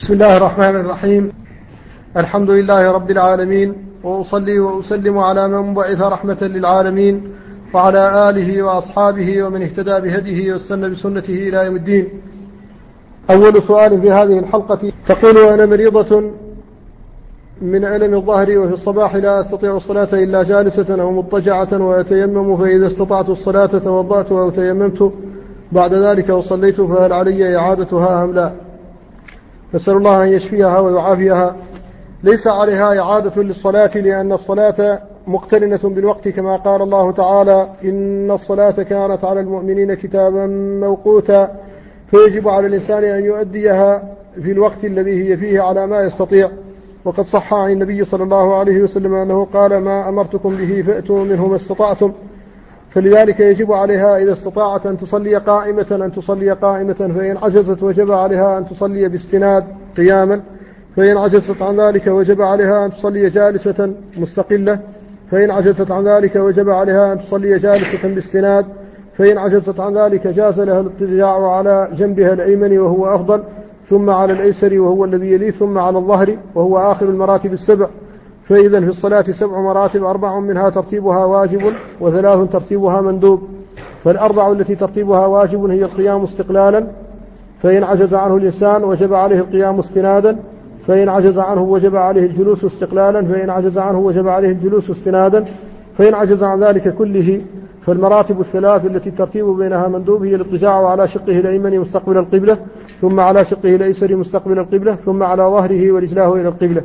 بسم الله الرحمن الرحيم. الحمد لله رب العالمين، وأصلي وأسلم على من بعث رحمة للعالمين وعلى آله وأصحابه ومن اهتدى بهديه واستنى بسنته إلى يوم الدين. أول سؤال في هذه الحلقة: تقول: أنا مريضة من ألم الظهر وفي الصباح لا أستطيع الصلاة إلا جالسة أو مضطجعة وأتيمم، فإذا استطعت الصلاة توضأت أو تيممت بعد ذلك وصليت، فهل علي إعادتها أم لا؟ نسأل الله أن يشفيها ويعافيها. ليس عليها إعادة للصلاة، لأن الصلاة مقترنة بالوقت، كما قال الله تعالى: إن الصلاة كانت على المؤمنين كتابا موقوتا، فيجب على الإنسان أن يؤديها في الوقت الذي هي فيه على ما يستطيع. وقد صح عن النبي صلى الله عليه وسلم أنه قال: ما أمرتكم به فأتوا منه ما استطعتم. فلذلك يجب عليها إذا استطاعت أن تصلي قائمة، فإن عجزت وجب عليها أن تصلي باستناد قياما، فإن عجزت عن ذلك وجب عليها أن تصلي جالسة مستقلة، فإن عجزت عن ذلك وجب عليها أن تصلي جالسة باستناد، فإن عجزت عن ذلك جاز لها الاضطجاع على جنبها الأيمن وهو أفضل، ثم على الأيسر وهو الذي يليه، ثم على الظهر وهو آخر المراتب السبع. فإذا في الصلاة 7 مراتب، 4 منها ترتيبها واجب و3 ترتيبها مندوب. فالأربع التي ترتيبها واجب هي القيام استقلالا، فإن عجز عنه الإنسان وجب عليه القيام استنادا، فإن عجز عنه وجب عليه الجلوس استقلالا، فإن عجز عنه وجب عليه الجلوس استنادا، فإن عجز عن ذلك كله فالمراتب الثلاث التي الترتيب بينها مندوب هي الاضطجاع على شقه الأيمن مستقبل القبلة، ثم على شقه الأيسر مستقبل القبلة، ثم على ظهره ورجلاه إلى القبلة.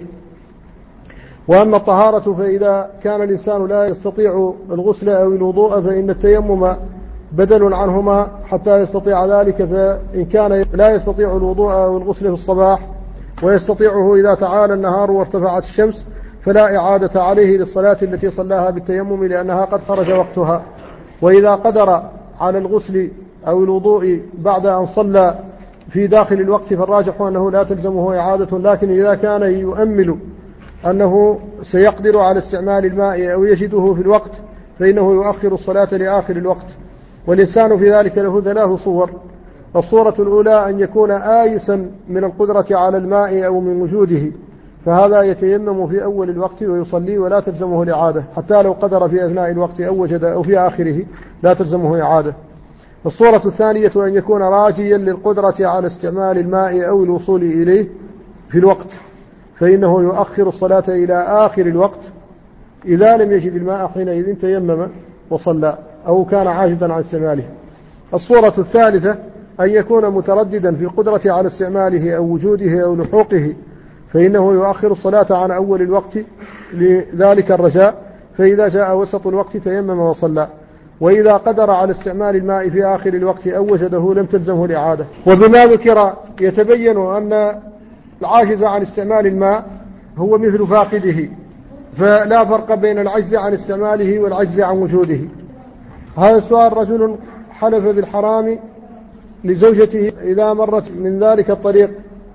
وأما الطهارة فإذا كان الإنسان لا يستطيع الغسل أو الوضوء فإن التيمم بدل عنهما حتى يستطيع ذلك. فإن كان لا يستطيع الوضوء أو الغسل في الصباح ويستطيعه إذا تعالى النهار وارتفعت الشمس فلا إعادة عليه للصلاة التي صلاها بالتيمم، لأنها قد خرج وقتها. وإذا قدر على الغسل أو الوضوء بعد أن صلى في داخل الوقت فالراجح أنه لا تلزمه إعادة، لكن إذا كان يؤمل أنه سيقدر على استعمال الماء أو يجده في الوقت فإنه يؤخر الصلاة لآخر الوقت. والإنسان في ذلك له 3 صور. الصورة الأولى أن يكون آيسا من القدرة على الماء أو من وجوده، فهذا يتيمم في أول الوقت ويصلي ولا تلزمه الإعادة، حتى لو قدر في أثناء الوقت أو وجد أو في آخره لا تلزمه إعادة. الصورة الثانية أن يكون راجيا للقدرة على استعمال الماء أو الوصول إليه في الوقت، فإنه يؤخر الصلاة إلى آخر الوقت. إذا لم يجد الماء حينئذ تيمم وصلى أو كان عاجزا عن استعماله. الصورة الثالثة أن يكون مترددا في القدرة على استعماله أو وجوده أو لحوقه، فإنه يؤخر الصلاة عن أول الوقت لذلك الرجاء، فإذا جاء وسط الوقت تيمم وصلى. وإذا قدر على استعمال الماء في آخر الوقت أو وجده لم تلزمه الإعادة. وبما ذكر يتبين أن العاجز عن استعمال الماء هو مثل فاقده، فلا فرق بين العجز عن استعماله والعجز عن وجوده. هذا السؤال: رجل حلف بالحرام لزوجته إذا مرت من ذلك الطريق،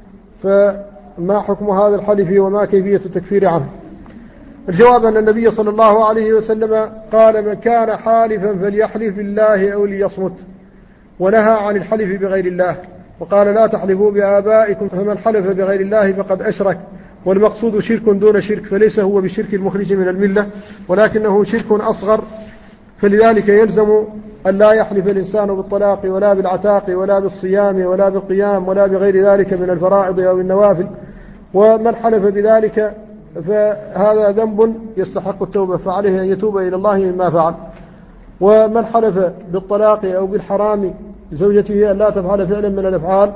فما حكم هذا الحلف وما كيفية التكفير عنه؟ الجواب أن النبي صلى الله عليه وسلم قال: من كان حالفا فليحلف بالله أو ليصمت، ونهى عن الحلف بغير الله، وقال: لا تحلفوا بآبائكم، فمن حلف بغير الله فقد أشرك. والمقصود شرك دون شرك، فليس هو بشرك المخرج من الملة، ولكنه شرك أصغر. فلذلك يلزم أن لا يحلف الإنسان بالطلاق ولا بالعتاق ولا بالصيام ولا بالقيام ولا بغير ذلك من الفرائض أو النوافل. ومن حلف بذلك فهذا ذنب يستحق التوبة، فعليه أن يتوب إلى الله مما فعل. ومن حلف بالطلاق أو بالحرام زوجته أن لا تفعل فعلا من الأفعال،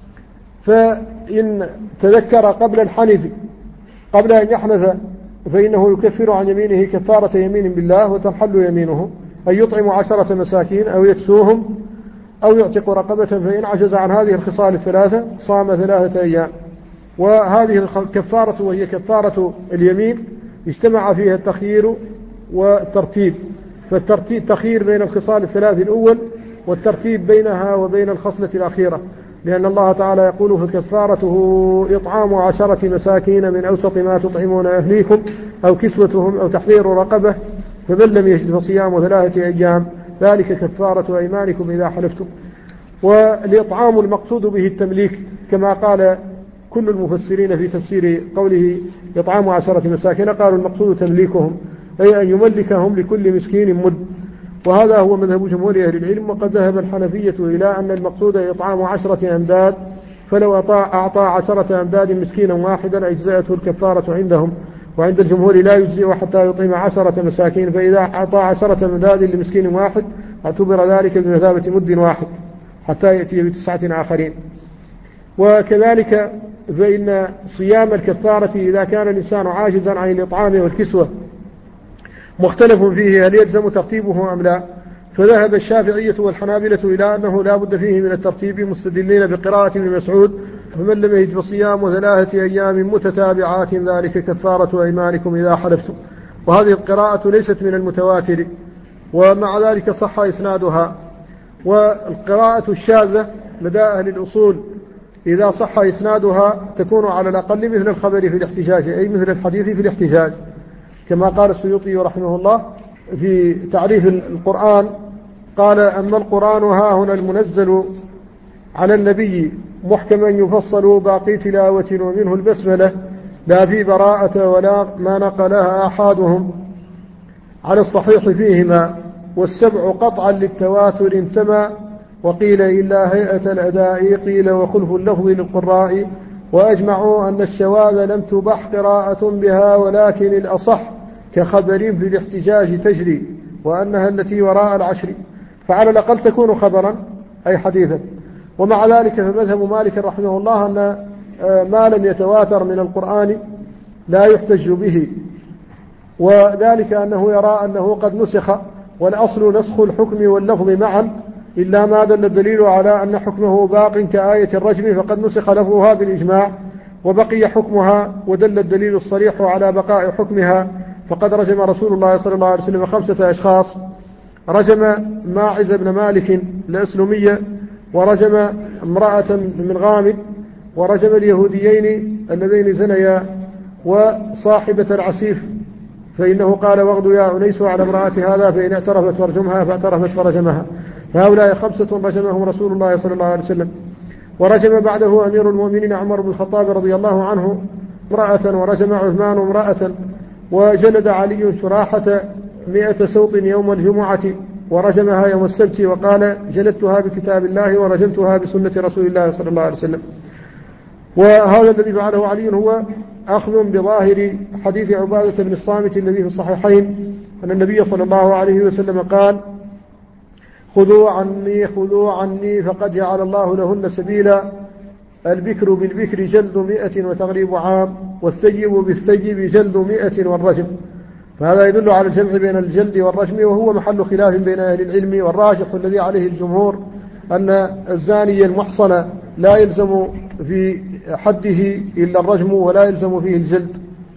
فإن تذكر قبل الحنث قبل أن يحنث فإنه يكفر عن يمينه كفارة يمين بالله وتنحل يمينه، أن يطعم 10 مساكين أو يكسوهم أو يعتق رقبة. فإن عجز عن هذه الخصال الثلاثة صام 3 أيام. وهذه الكفارة وهي كفارة اليمين اجتمع فيها التخيير والترتيب، فالترتيب تخيير بين الخصال الثلاث الأول، والترتيب بينها وبين الخصلة الأخيرة، لأن الله تعالى يقول: فكفارته إطعام 10 مساكين من أوسط ما تطعمون أهليكم أو كسوتهم أو تحرير رقبة، فمن لم يجد فصيام 3 أيام، ذلك كفارة أيمانكم إذا حلفتم. والإطعام المقصود به التمليك، كما قال كل المفسرين في تفسير قوله إطعام 10 مساكين قالوا المقصود تمليكهم، أي أن يملكهم لكل مسكين مد، وهذا هو مذهب جمهور أهل العلم. وقد ذهب الحنفية إلى أن المقصود إطعام 10 أمداد، فلو أعطى 10 أمداد مسكينا واحدا أجزأته الكفارة عندهم، وعند الجمهور لا يجزئ حتى يطعم 10 مساكين، فإذا أعطى 10 أمداد لمسكين واحد اعتبر ذلك بمثابة مد واحد حتى يأتي ب9 آخرين. وكذلك فإن صيام الكفارة إذا كان الإنسان عاجزا عن الإطعام والكسوة مختلف فيه هل يلزم ترتيبه أم لا، فذهب الشافعية والحنابلة إلى أنه لا بد فيه من الترتيب مستدلين بقراءة ابن مسعود فمن لم يجد فصيام 3 أيام متتابعات ذلك كفارة أيمانكم إذا حلفتم، وهذه القراءة ليست من المتواتر، ومع ذلك صح إسنادها. والقراءة الشاذة لدى أهل الأصول إذا صح إسنادها تكون على الأقل مثل الخبر في الاحتجاج، أي مثل الحديث في الاحتجاج، كما قال السيوطي رحمه الله في تعريف القرآن قال: أما القرآن ها هنا المنزل على النبي محكما يفصل باقي تلاوة ومنه البسملة لا في براءة ولا ما نقلها أحادهم على الصحيح فيهما، والسبع قطعا للتواتر انتمى، وقيل إلا هيئة الأداء قيل وخلف اللفظ للقراء، وأجمعوا أن الشواذ لم تبح قراءة بها ولكن الأصح كخبر في الاحتجاج تجري، وأنها التي وراء 10، فعلى الأقل تكون خبرا أي حديثا. ومع ذلك فمذهب مالك رحمه الله أن ما لم يتواتر من القرآن لا يحتج به، وذلك أنه يرى أنه قد نسخ، والأصل نسخ الحكم واللفظ معا، إلا ما دل الدليل على أن حكمه باق كآية الرجم فقد نسخ لفظها بالإجماع وبقي حكمها، ودل الدليل الصريح على بقاء حكمها، فقد رجم رسول الله صلى الله عليه وسلم 5 أشخاص، رجم ماعز بن مالك الأسلمية، ورجم امرأة من غامد، ورجم اليهوديين اللذين زنيا، وصاحبة العسيف، فإنه قال: واغد يا عنيس على امرأة هذا فإن اعترفت فارجمها، فاعترفت فرجمها، فهؤلاء 5 رجمهم رسول الله صلى الله عليه وسلم. ورجم بعده أمير المؤمنين عمر بن الخطاب رضي الله عنه امرأة، ورجم عثمان امرأة، وجلد علي شراحة 100 سوط يوم الجمعة، ورجمها يوم السبت، وقال: جلدتها بكتاب الله ورجمتها بسنة رسول الله صلى الله عليه وسلم. وهذا الذي فعله علي هو أخذ بظاهر حديث عبادة بن الصامت الذي في الصحيحين أن النبي صلى الله عليه وسلم قال: خذوا عني فقد جعل الله لهن سبيلا، البكر بالبكر جلد 100 وتغريب عام، والثيب بالثيب جلد 100 والرجم. فهذا يدل على الجمع بين الجلد والرجم، وهو محل خلاف بين أهل العلم، والراجح الذي عليه الجمهور أن الزاني المحصن لا يلزم في حده إلا الرجم ولا يلزم فيه الجلد.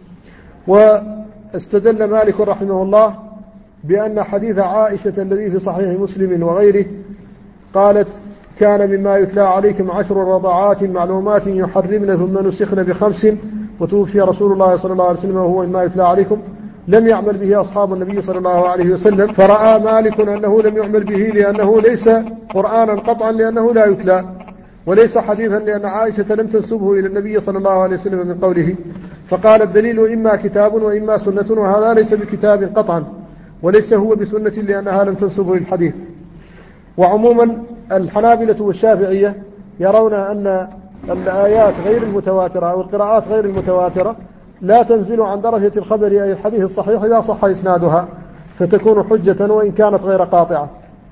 واستدل مالك رحمه الله بأن حديث عائشة الذي في صحيح مسلم وغيره قالت: كان مما يتلى عليكم 10 رضعات معلومات يحرمن ثم نسخن ب5، وتوفي رسول الله صلى الله عليه وسلم وهو مما يتلى عليكم، لم يعمل به أصحاب النبي صلى الله عليه وسلم، فرأى مالك أنه لم يعمل به لأنه ليس قرآنا قطعا لأنه لا يتلى، وليس حديثا لأن عائشة لم تنسبه إلى النبي صلى الله عليه وسلم من قوله، فقال: الدليل إما كتاب وإما سنة، وهذا ليس بكتاب قطعا وليس هو بسنة لأنها لم تنسبه للحديث. وعموما الحنابلة والشافعية يرون أن الآيات غير المتواترة أو القراءات غير المتواترة لا تنزل عن درجة الخبر أي الحديث الصحيح إذا صح إسنادها، فتكون حجة وإن كانت غير قاطعة.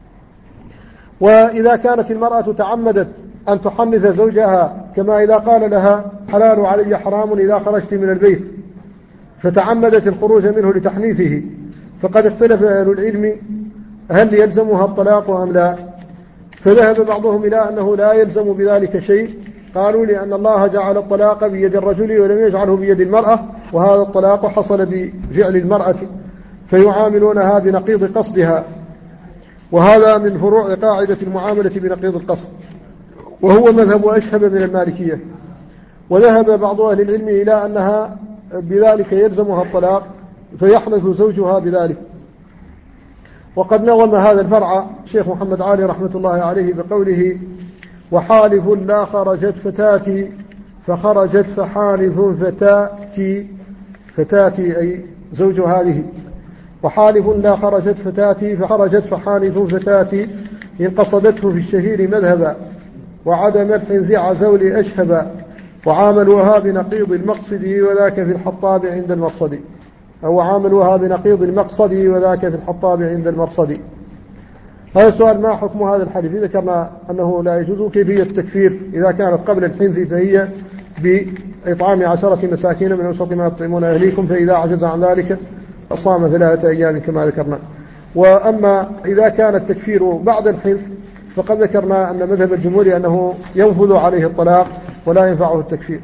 وإذا كانت المرأة تعمدت أن تحنث زوجها، كما إذا قال لها: حلال علي حرام إذا خرجت من البيت، فتعمدت الخروج منه لتحنيثه، فقد اختلف أهل العلم هل يلزمها الطلاق أم لا، فذهب بعضهم إلى أنه لا يلزم بذلك شيء، قالوا: لأن الله جعل الطلاق بيد الرجل ولم يجعله بيد المرأة، وهذا الطلاق حصل بفعل المرأة، فيعاملونها بنقيض قصدها، وهذا من فروع قاعدة المعاملة بنقيض القصد، وهو مذهب أشهب من المالكية. وذهب بعض أهل العلم إلى أنها بذلك يلزمها الطلاق فيحنث زوجها بذلك. وقد نظم هذا الفرع الشيخ محمد علي رحمة الله عليه بقوله: وحالف لا خرجت فتاتي فخرجت فحانث فتاتي أي زوج هذه، وحالف لا خرجت فتاتي فخرجت فحانث فتاتي إن قصدته في الشهير مذهبا وعدم ذي عزول أشهبا وعامل وهاب نقيض المقصد وذاك في الحطاب عند المرصد، أو عامل وهاب نقيض المقصد وذاك في الحطاب عند المرصد. هذا السؤال: ما حكم هذا الحلف؟ ذكرنا أنه لا يجوز. كيفية التكفير؟ إذا كانت قبل الحنث فهي بإطعام 10 مساكين من أوسط ما تطعمون أهليكم، فإذا عجز عن ذلك صام 3 أيام كما ذكرنا. وأما إذا كان التكفير بعد الحنث فقد ذكرنا أن مذهب الجمهور أنه ينفذ عليه الطلاق ولا ينفعه التكفير.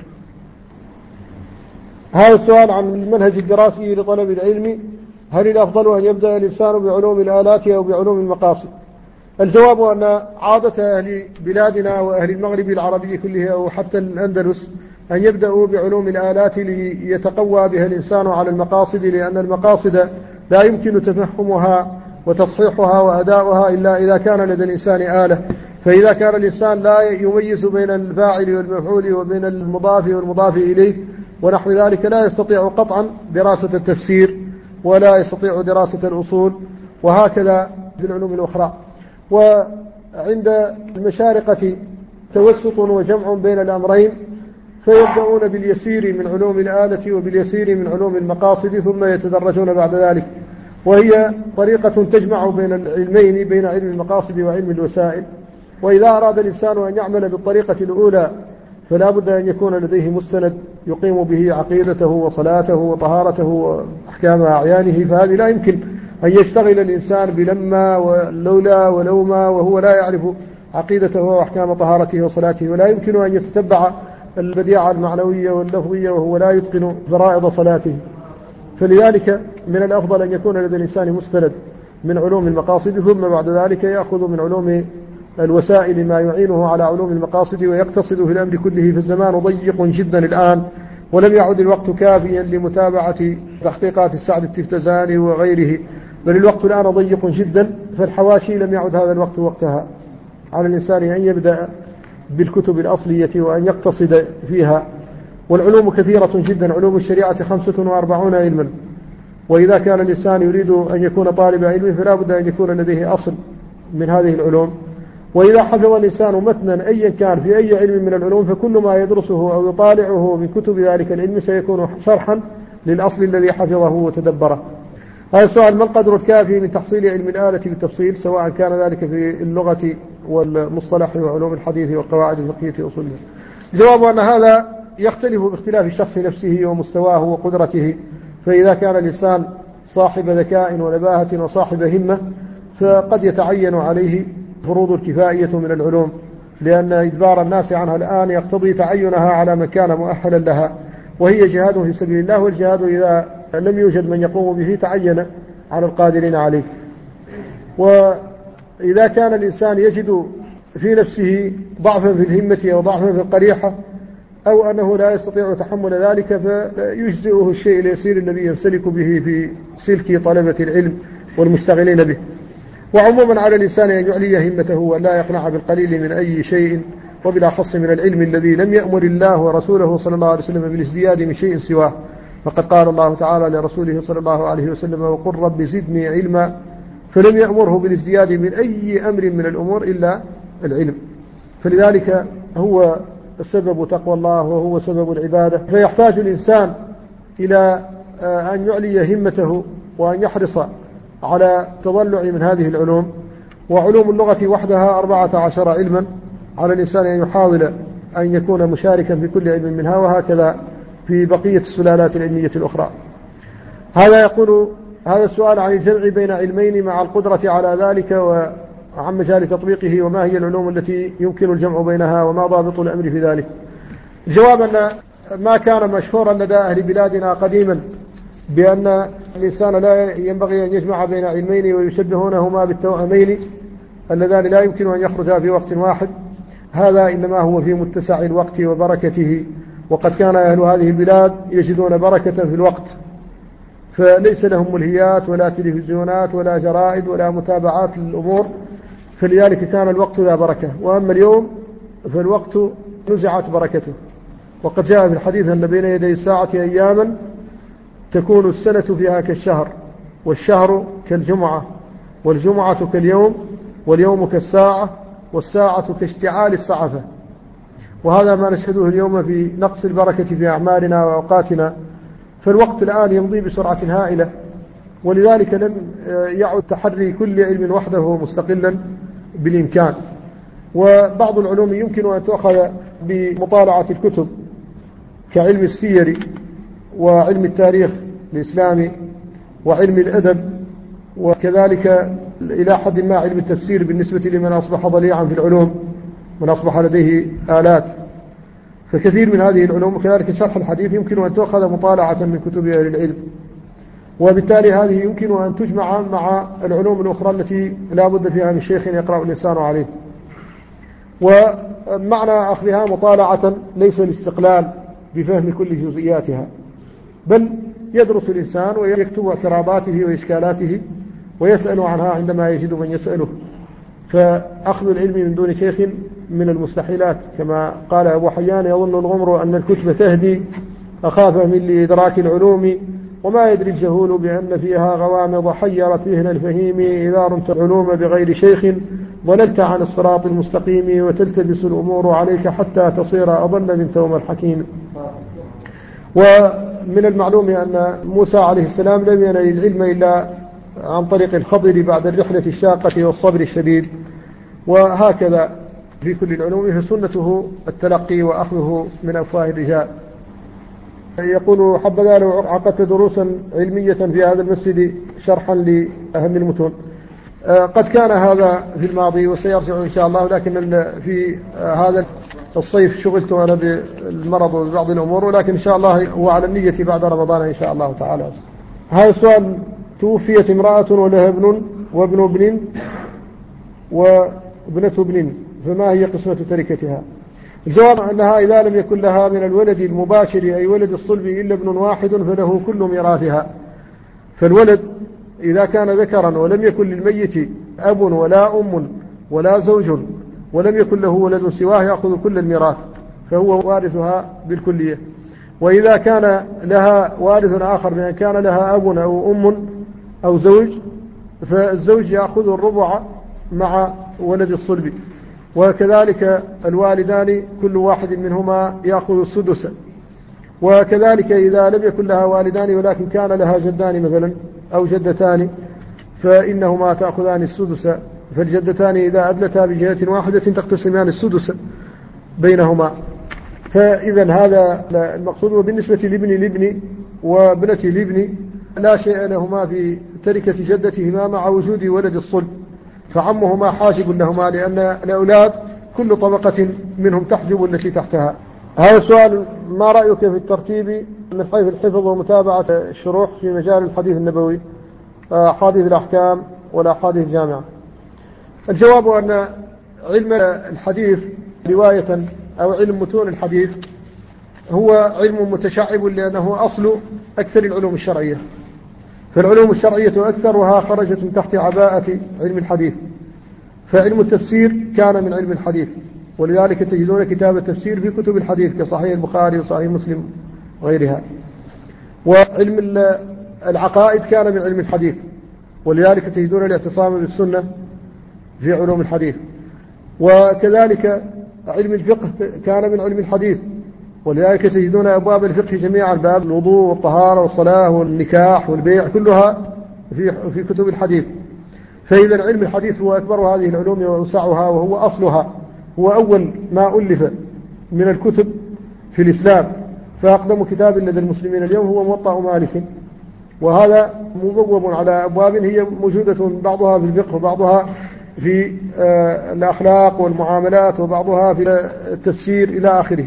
هذا السؤال عن المنهج الدراسي لطلب العلم: هل الأفضل أن يبدأ الإنسان بعلوم الآلات أو بعلوم المقاصد؟ الجواب أن عادة أهل بلادنا وأهل المغرب العربي كله أو حتى الأندلس أن يبدأوا بعلوم الآلات ليتقوى بها الإنسان على المقاصد، لأن المقاصد لا يمكن تفهمها وتصحيحها وأداؤها إلا إذا كان لدى الإنسان آلة. فإذا كان الإنسان لا يميز بين الفاعل والمفعول وبين المضاف والمضاف إليه ونحو ذلك لا يستطيع قطعا دراسة التفسير ولا يستطيع دراسة الأصول، وهكذا في العلوم الأخرى. وعند المشارقة توسط وجمع بين الأمرين، فيبدأون باليسير من علوم الآلة وباليسير من علوم المقاصد ثم يتدرجون بعد ذلك، وهي طريقة تجمع بين العلمين، بين علم المقاصد وعلم الوسائل. وإذا أراد الإنسان أن يعمل بالطريقة الأولى فلا بد أن يكون لديه مستند يقيم به عقيدته وصلاته وطهارته وأحكام أعيانه، فهذه لا يمكن أن يشتغل الإنسان بلما ولولا ولوما وهو لا يعرف عقيدته وأحكام طهارته وصلاته، ولا يمكن أن يتتبع البديعة المعنوية واللفظية وهو لا يتقن فرائض صلاته. فلذلك من الأفضل أن يكون لدى الإنسان مستند من علوم المقاصد، ثم بعد ذلك يأخذ من علوم الوسائل ما يعينه على علوم المقاصد ويقتصد في الأمر كله. فالزمان ضيق جدا الآن، ولم يعد الوقت كافيا لمتابعة تحقيقات السعد التفتزاني وغيره، بل الوقت الآن ضيق جدا، فالحواشي لم يعد هذا الوقت وقتها. على الإنسان أن يبدأ بالكتب الأصلية وأن يقتصد فيها. والعلوم كثيرة جدا، علوم الشريعة 45 علما، وإذا كان الإنسان يريد أن يكون طالب علم فلا بد أن يكون لديه أصل من هذه العلوم. وإذا حفظ الإنسان متنا أيا كان في أي علم من العلوم فكل ما يدرسه أو يطالعه من كتب ذلك العلم سيكون شرحا للأصل الذي حفظه وتدبره. هذا السؤال: ما القدر الكافي من تحصيل علم الآلة بالتفصيل، سواء كان ذلك في اللغة والمصطلح وعلوم الحديث والقواعد الفقهية وأصولها؟ الجواب أن هذا يختلف باختلاف الشخص نفسه ومستواه وقدرته. فإذا كان الإنسان صاحب ذكاء ونباهة وصاحب همة فقد يتعين عليه فروض الكفائية من العلوم، لأن إجبار الناس عنها الآن يقتضي تعينها على من كان مؤهلا لها، وهي جهاد في سبيل الله، والجهاد إذا لم يوجد من يقوم به تعين على القادرين عليه. وإذا كان الإنسان يجد في نفسه ضعفا في الهمة أو ضعفا في القريحة أو أنه لا يستطيع تحمل ذلك فيجزئه الشيء اليسير الذي ينسلك به في سلك طلبة العلم والمشتغلين به. وعموما على الإنسان أن يعلي همته ولا يقنع بالقليل من أي شيء، وبالأخص من العلم الذي لم يأمر الله ورسوله صلى الله عليه وسلم بالازدياد من شيء سواه. فقد قال الله تعالى لرسوله صلى الله عليه وسلم: وقل رب زدني علما، فلم يأمره بالازدياد من أي أمر من الأمور إلا العلم. فلذلك هو السبب تقوى الله وهو سبب العبادة. فيحتاج الإنسان إلى أن يعلي همته وأن يحرص على تضلع من هذه العلوم. وعلوم اللغة وحدها 14 علما، على الإنسان أن يحاول أن يكون مشاركا في كل علم منها، وهكذا في بقية السلالات العلمية الأخرى. هذا يقول هذا السؤال عن الجمع بين علمين مع القدرة على ذلك وعن مجال تطبيقه، وما هي العلوم التي يمكن الجمع بينها وما ضابط الأمر في ذلك؟ الجواب أن ما كان مشهورا لدى أهل بلادنا قديما بأن الإنسان لا ينبغي أن يجمع بين علمين ويشبهونهما بالتوأمين اللذان لا يمكن أن يخرجا في وقت واحد، هذا إنما هو في متسع الوقت وبركته. وقد كان أهل هذه البلاد يجدون بركة في الوقت، فليس لهم ملهيات ولا تلفزيونات ولا جرائد ولا متابعات للأمور، فلذلك كان الوقت ذا بركة. وأما اليوم فالوقت نزعت بركته، وقد جاء في الحديث أن بين يدي الساعة أياما تكون السنة فيها كالشهر، والشهر كالجمعة، والجمعة كاليوم، واليوم كالساعة، والساعة كاشتعال الصعفة. وهذا ما نشهده اليوم في نقص البركة في أعمالنا وأوقاتنا، فالوقت الآن يمضي بسرعة هائلة، ولذلك لم يعد تحري كل علم وحده مستقلا بالإمكان. وبعض العلوم يمكن أن تؤخذ بمطالعة الكتب كعلم السير وعلم التاريخ الإسلامي وعلم الأدب، وكذلك إلى حد ما علم التفسير بالنسبة لمن أصبح ضليعا في العلوم، من أصبح لديه آلات، فكثير من هذه العلوم. وكذلك شرح الحديث يمكن أن تؤخذ مطالعة من كتب أهل العلم، وبالتالي هذه يمكن أن تجمع مع العلوم الأخرى التي لا بد فيها من شيخ يقرأ الإنسان عليه. ومعنى أخذها مطالعة ليس الاستقلال بفهم كل جزئياتها، بل يدرس الإنسان ويكتب اعتراضاته وإشكالاته ويسأل عنها عندما يجد من يسأله. فأخذ العلم من دون شيخ من المستحيلات، كما قال أبو حيان: يظن الغمر أن الكتب تهدي، أخاف من لإدراك العلوم، وما يدري الجهول بأن فيها غوامض، حيرت ذهن الفهيم إذا رمت العلوم بغير شيخ، ضللت عن الصراط المستقيم، وتلتبس الأمور عليك حتى تصير أضل من توم الحكيم. ومن المعلوم أن موسى عليه السلام لم ينل العلم إلا عن طريق الخضر بعد الرحلة الشاقة والصبر الشديد، وهكذا في كل العلوم فسنته التلقي وأخذه من أفواه الرجال. يقول: حبذا لو عقدت دروسا علمية في هذا المسجد شرحا لأهم المتون. قد كان هذا في الماضي وسيرجع إن شاء الله، لكن في هذا الصيف شغلت أنا بالمرض وبعض الأمور، ولكن إن شاء الله هو على النية بعد رمضان إن شاء الله تعالى. هذا السؤال: توفيت امرأة ولها ابن وابن ابن وابنة ابن، فما هي قسمة تركتها؟ الجواب أنها إذا لم يكن لها من الولد المباشر أي ولد الصلب إلا ابن واحد فله كل ميراثها. فالولد إذا كان ذكرا ولم يكن للميت أب ولا أم ولا زوج ولم يكن له ولد سواه يأخذ كل الميراث، فهو وارثها بالكلية. وإذا كان لها وارث آخر بأن كان لها أب أو أم أو زوج، فالزوج يأخذ الربع مع ولد الصلب، وكذلك الوالدان كل واحد منهما يأخذ السدس. وكذلك إذا لم يكن لها والدان ولكن كان لها جدان مثلا أو جدتان، فإنهما تأخذان السدس، فالجدتان إذا أدلتا بجهة واحدة تقتسمان السدس بينهما. فإذا هذا المقصود. وبالنسبة لابن الابن وابنة الابن لا شيء لهما في تركة جدتهما مع وجود ولد الصلب، فعمهما حاجب لهما، لأن الأولاد كل طبقة منهم تحجب التي تحتها. هذا السؤال: ما رأيك في الترتيب من حيث الحفظ ومتابعة الشروح في مجال الحديث النبوي، حديث الأحكام ولا حديث الجامعة؟ الجواب أن علم الحديث رواية أو علم متون الحديث هو علم متشعب، لأنه أصل أكثر العلوم الشرعية، فالعلوم الشرعية أكثرها خرجت من تحت عباءة علم الحديث. فعلم التفسير كان من علم الحديث، ولذلك تجدون كتاب التفسير في كتب الحديث كصحيح البخاري وصحيح مسلم وغيرها. وعلم العقائد كان من علم الحديث، ولذلك تجدون الاعتصام بالسنة في علوم الحديث. وكذلك علم الفقه كان من علم الحديث، ولذلك تجدون أبواب الفقه جميعا، باب الوضوء والطهارة والصلاة والنكاح والبيع كلها في كتب الحديث. فإذا علم الحديث هو أكبر هذه العلوم وأوسعها، وهو أصلها، هو أول ما ألف من الكتب في الإسلام. فأقدم كتاب لدى المسلمين اليوم هو موطأ مالك، وهذا مبوب على أبواب هي موجودة، بعضها في الفقه وبعضها في الأخلاق والمعاملات وبعضها في التفسير إلى آخره.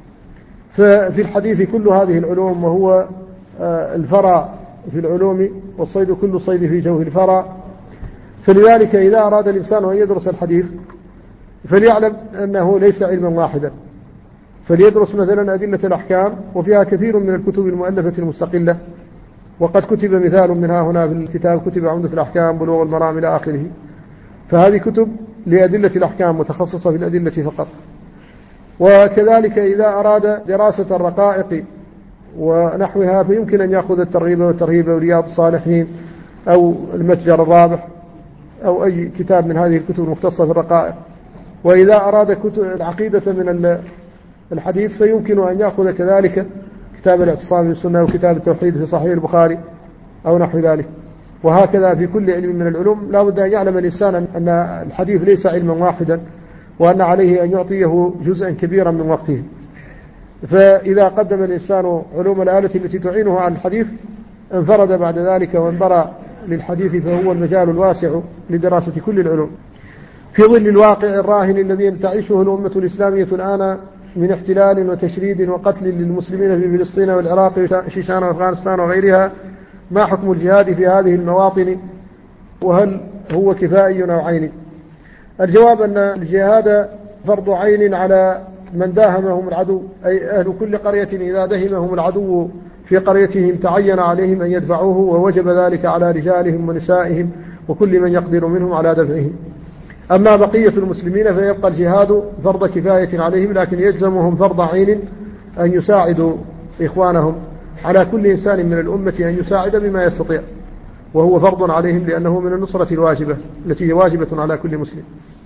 ففي الحديث كل هذه العلوم، وهو الفرع في العلوم، والصيد كل صيد في جوه الفرع. فلذلك إذا أراد الإنسان أن يدرس الحديث فليعلم أنه ليس علما واحدا، فليدرس مثلا أدلة الأحكام، وفيها كثير من الكتب المؤلفة المستقلة، وقد كتب مثال منها هنا في الكتاب، كتب عمدة الأحكام، بلوغ المرام إلى آخره. فهذه كتب لأدلة الأحكام متخصصة في الأدلة فقط. وكذلك إذا أراد دراسة الرقائق ونحوها فيمكن أن يأخذ الترغيب والترهيب ورياض الصالحين أو المتجر الرابح أو أي كتاب من هذه الكتب المختصة في الرقائق. وإذا أراد كتب العقيدة من الحديث فيمكن أن يأخذ كذلك كتاب الاعتصام بالسنة وكتاب التوحيد في صحيح البخاري أو نحو ذلك. وهكذا في كل علم من العلوم لا بد أن يعلم الإنسان أن الحديث ليس علما واحدا، وأن عليه أن يعطيه جزءا كبيرا من وقته. فإذا قدم الإنسان علوم الآلة التي تعينه على الحديث انفرد بعد ذلك وانبرى للحديث، فهو المجال الواسع لدراسة كل العلوم. في ظل الواقع الراهن الذي تعيشه الأمة الإسلامية الآن من احتلال وتشريد وقتل للمسلمين في فلسطين والعراق وشيشان وأفغانستان وغيرها، ما حكم الجهاد في هذه المواطن، وهل هو كفائي أو عيني؟ الجواب أن الجهاد فرض عين على من داهمهم العدو، أي أهل كل قرية إذا دهمهم العدو في قريتهم تعين عليهم أن يدفعوه، ووجب ذلك على رجالهم ونسائهم وكل من يقدر منهم على دفعهم. أما بقية المسلمين فيبقى الجهاد فرض كفاية عليهم، لكن يلزمهم فرض عين أن يساعدوا إخوانهم. على كل إنسان من الأمة أن يساعد بما يستطيع، وهو فرض عليهم لأنه من النصرة الواجبة التي هي واجبة على كل مسلم.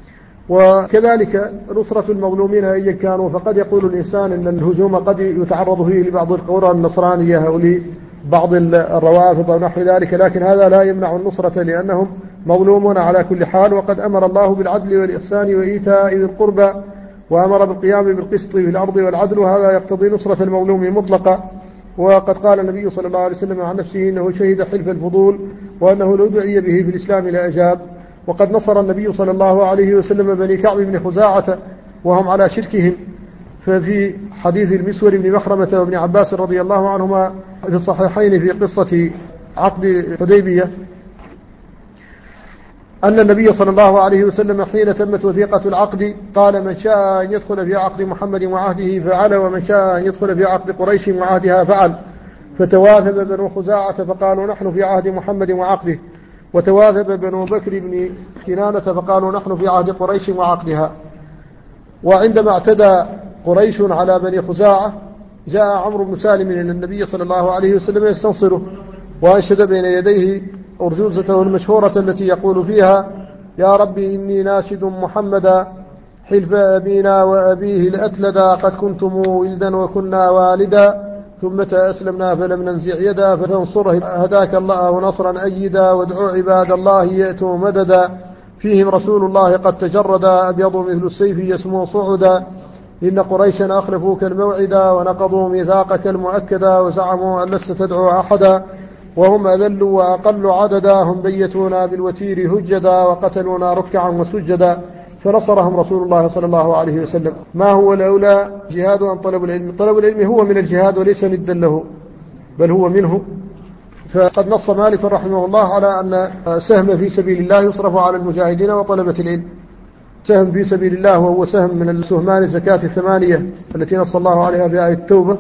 وكذلك نصرة المظلومين أيا كانوا، فقد يقول الإنسان أن الهجوم قد يتعرض فيه لبعض القرى النصرانية أو لبعض الروافض أو نحو ذلك، لكن هذا لا يمنع النصرة لأنهم مظلومون على كل حال. وقد أمر الله بالعدل والإحسان وإيتاء ذي القربى، وأمر بالقيام بالقسط في الأرض والعدل، وهذا يقتضي نصرة المظلوم مطلقا. وقد قال النبي صلى الله عليه وسلم عن نفسه إنه شهد حلف الفضول، وأنه لو دعي به في الإسلام لأجاب. وقد نصر النبي صلى الله عليه وسلم بني كعب بن خزاعة وهم على شركهم. ففي حديث المسور بن مخرمة وابن عباس رضي الله عنهما في الصحيحين في قصة عقد حديبية أن النبي صلى الله عليه وسلم حين تمت وثيقة العقد قال: من شاء أن يدخل في عقد محمد وعهده فعل، ومن شاء أن يدخل في عقد قريش وعهدها فعل. فتواثب بنو خزاعة فقالوا: نحن في عهد محمد وعقده، وتواثب بنو بكر بن كنانة فقالوا: نحن في عهد قريش وعقدها. وعندما اعتدى قريش على بني خزاعة جاء عمرو بن سالم إلى النبي صلى الله عليه وسلم يستنصره، وأنشد بين يديه أرجوزته المشهورة التي يقول فيها: يا ربي إني ناشد محمدا حلف أبينا وأبيه الأتلدا، قد كنتم ولدا وكنا والدا، ثم أسلمنا فلم ننزع يدا، فتنصره هداك الله نصرا أيدا، وادعوا عباد الله يأتوا مددا، فيهم رسول الله قد تجردا، أبيض مثل السيف يسمو صعدا، إن قريشا أخلفوك الموعدا، ونقضوا ميثاقك المؤكدا، وزعموا أن لست تدعو أحدا، وهم أذل وأقل عددا، هم بيتونا بالوتير هجدا، وقتلونا ركعا وسجدا، فنصرهم رسول الله صلى الله عليه وسلم. ما هو الأولى، جهاد أم طلب العلم؟ طلب العلم هو من الجهاد وليس ندا له، بل هو منه. فقد نص مالك رحمه الله على أن سهم في سبيل الله يصرف على المجاهدين وطلبة العلم. سهم في سبيل الله وهو سهم من السهمان الزكاة 8 التي نص الله عليها في آية التوبة.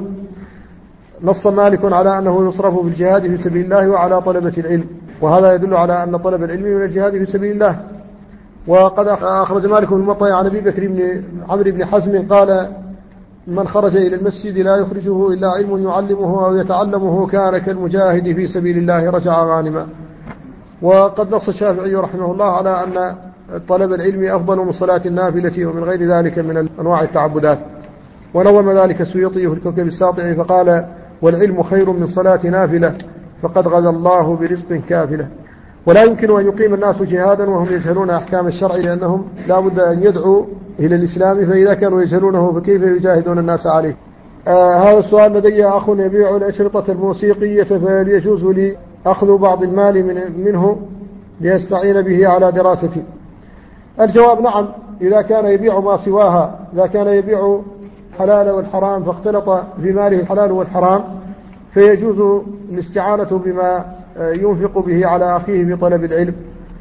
نص مالك على أنه يصرف بالجهاد في سبيل الله وعلى طلبة العلم، وهذا يدل على أن طلب العلم من الجهاد في سبيل الله. وقد أخرج مالك بن المطيع عن أبي بكر بن عمرو بن حزم قال: من خرج إلى المسجد لا يخرجه إلا علم يعلمه أو يتعلمه كان كالمجاهد في سبيل الله رجع غانما. وقد نص الشافعي رحمه الله على أن طلب العلم أفضل من صلاة النافلة ومن غير ذلك من أنواع التعبدات. ونظم ذلك السيوطي في الكوكب الساطع فقال: والعلم خير من صلاة نافلة، فقد غذى الله برزق كافلة. ولا يمكن أن يقيم الناس جهادا وهم يجهلون أحكام الشرع، لأنهم لا بد أن يدعوا إلى الإسلام، فإذا كانوا يجهلونه فكيف يجاهدون الناس عليه؟ هذا السؤال: لدي أخ يبيع الأشرطة الموسيقية، فهل يجوز لي أخذ بعض المال منه ليستعين به على دراستي؟ الجواب: نعم، إذا كان يبيع ما سواها، إذا كان يبيع الحلال والحرام فاختلط في ماله الحلال والحرام، فيجوز الاستعانة بما ينفق به على أخيه في طلب العلم.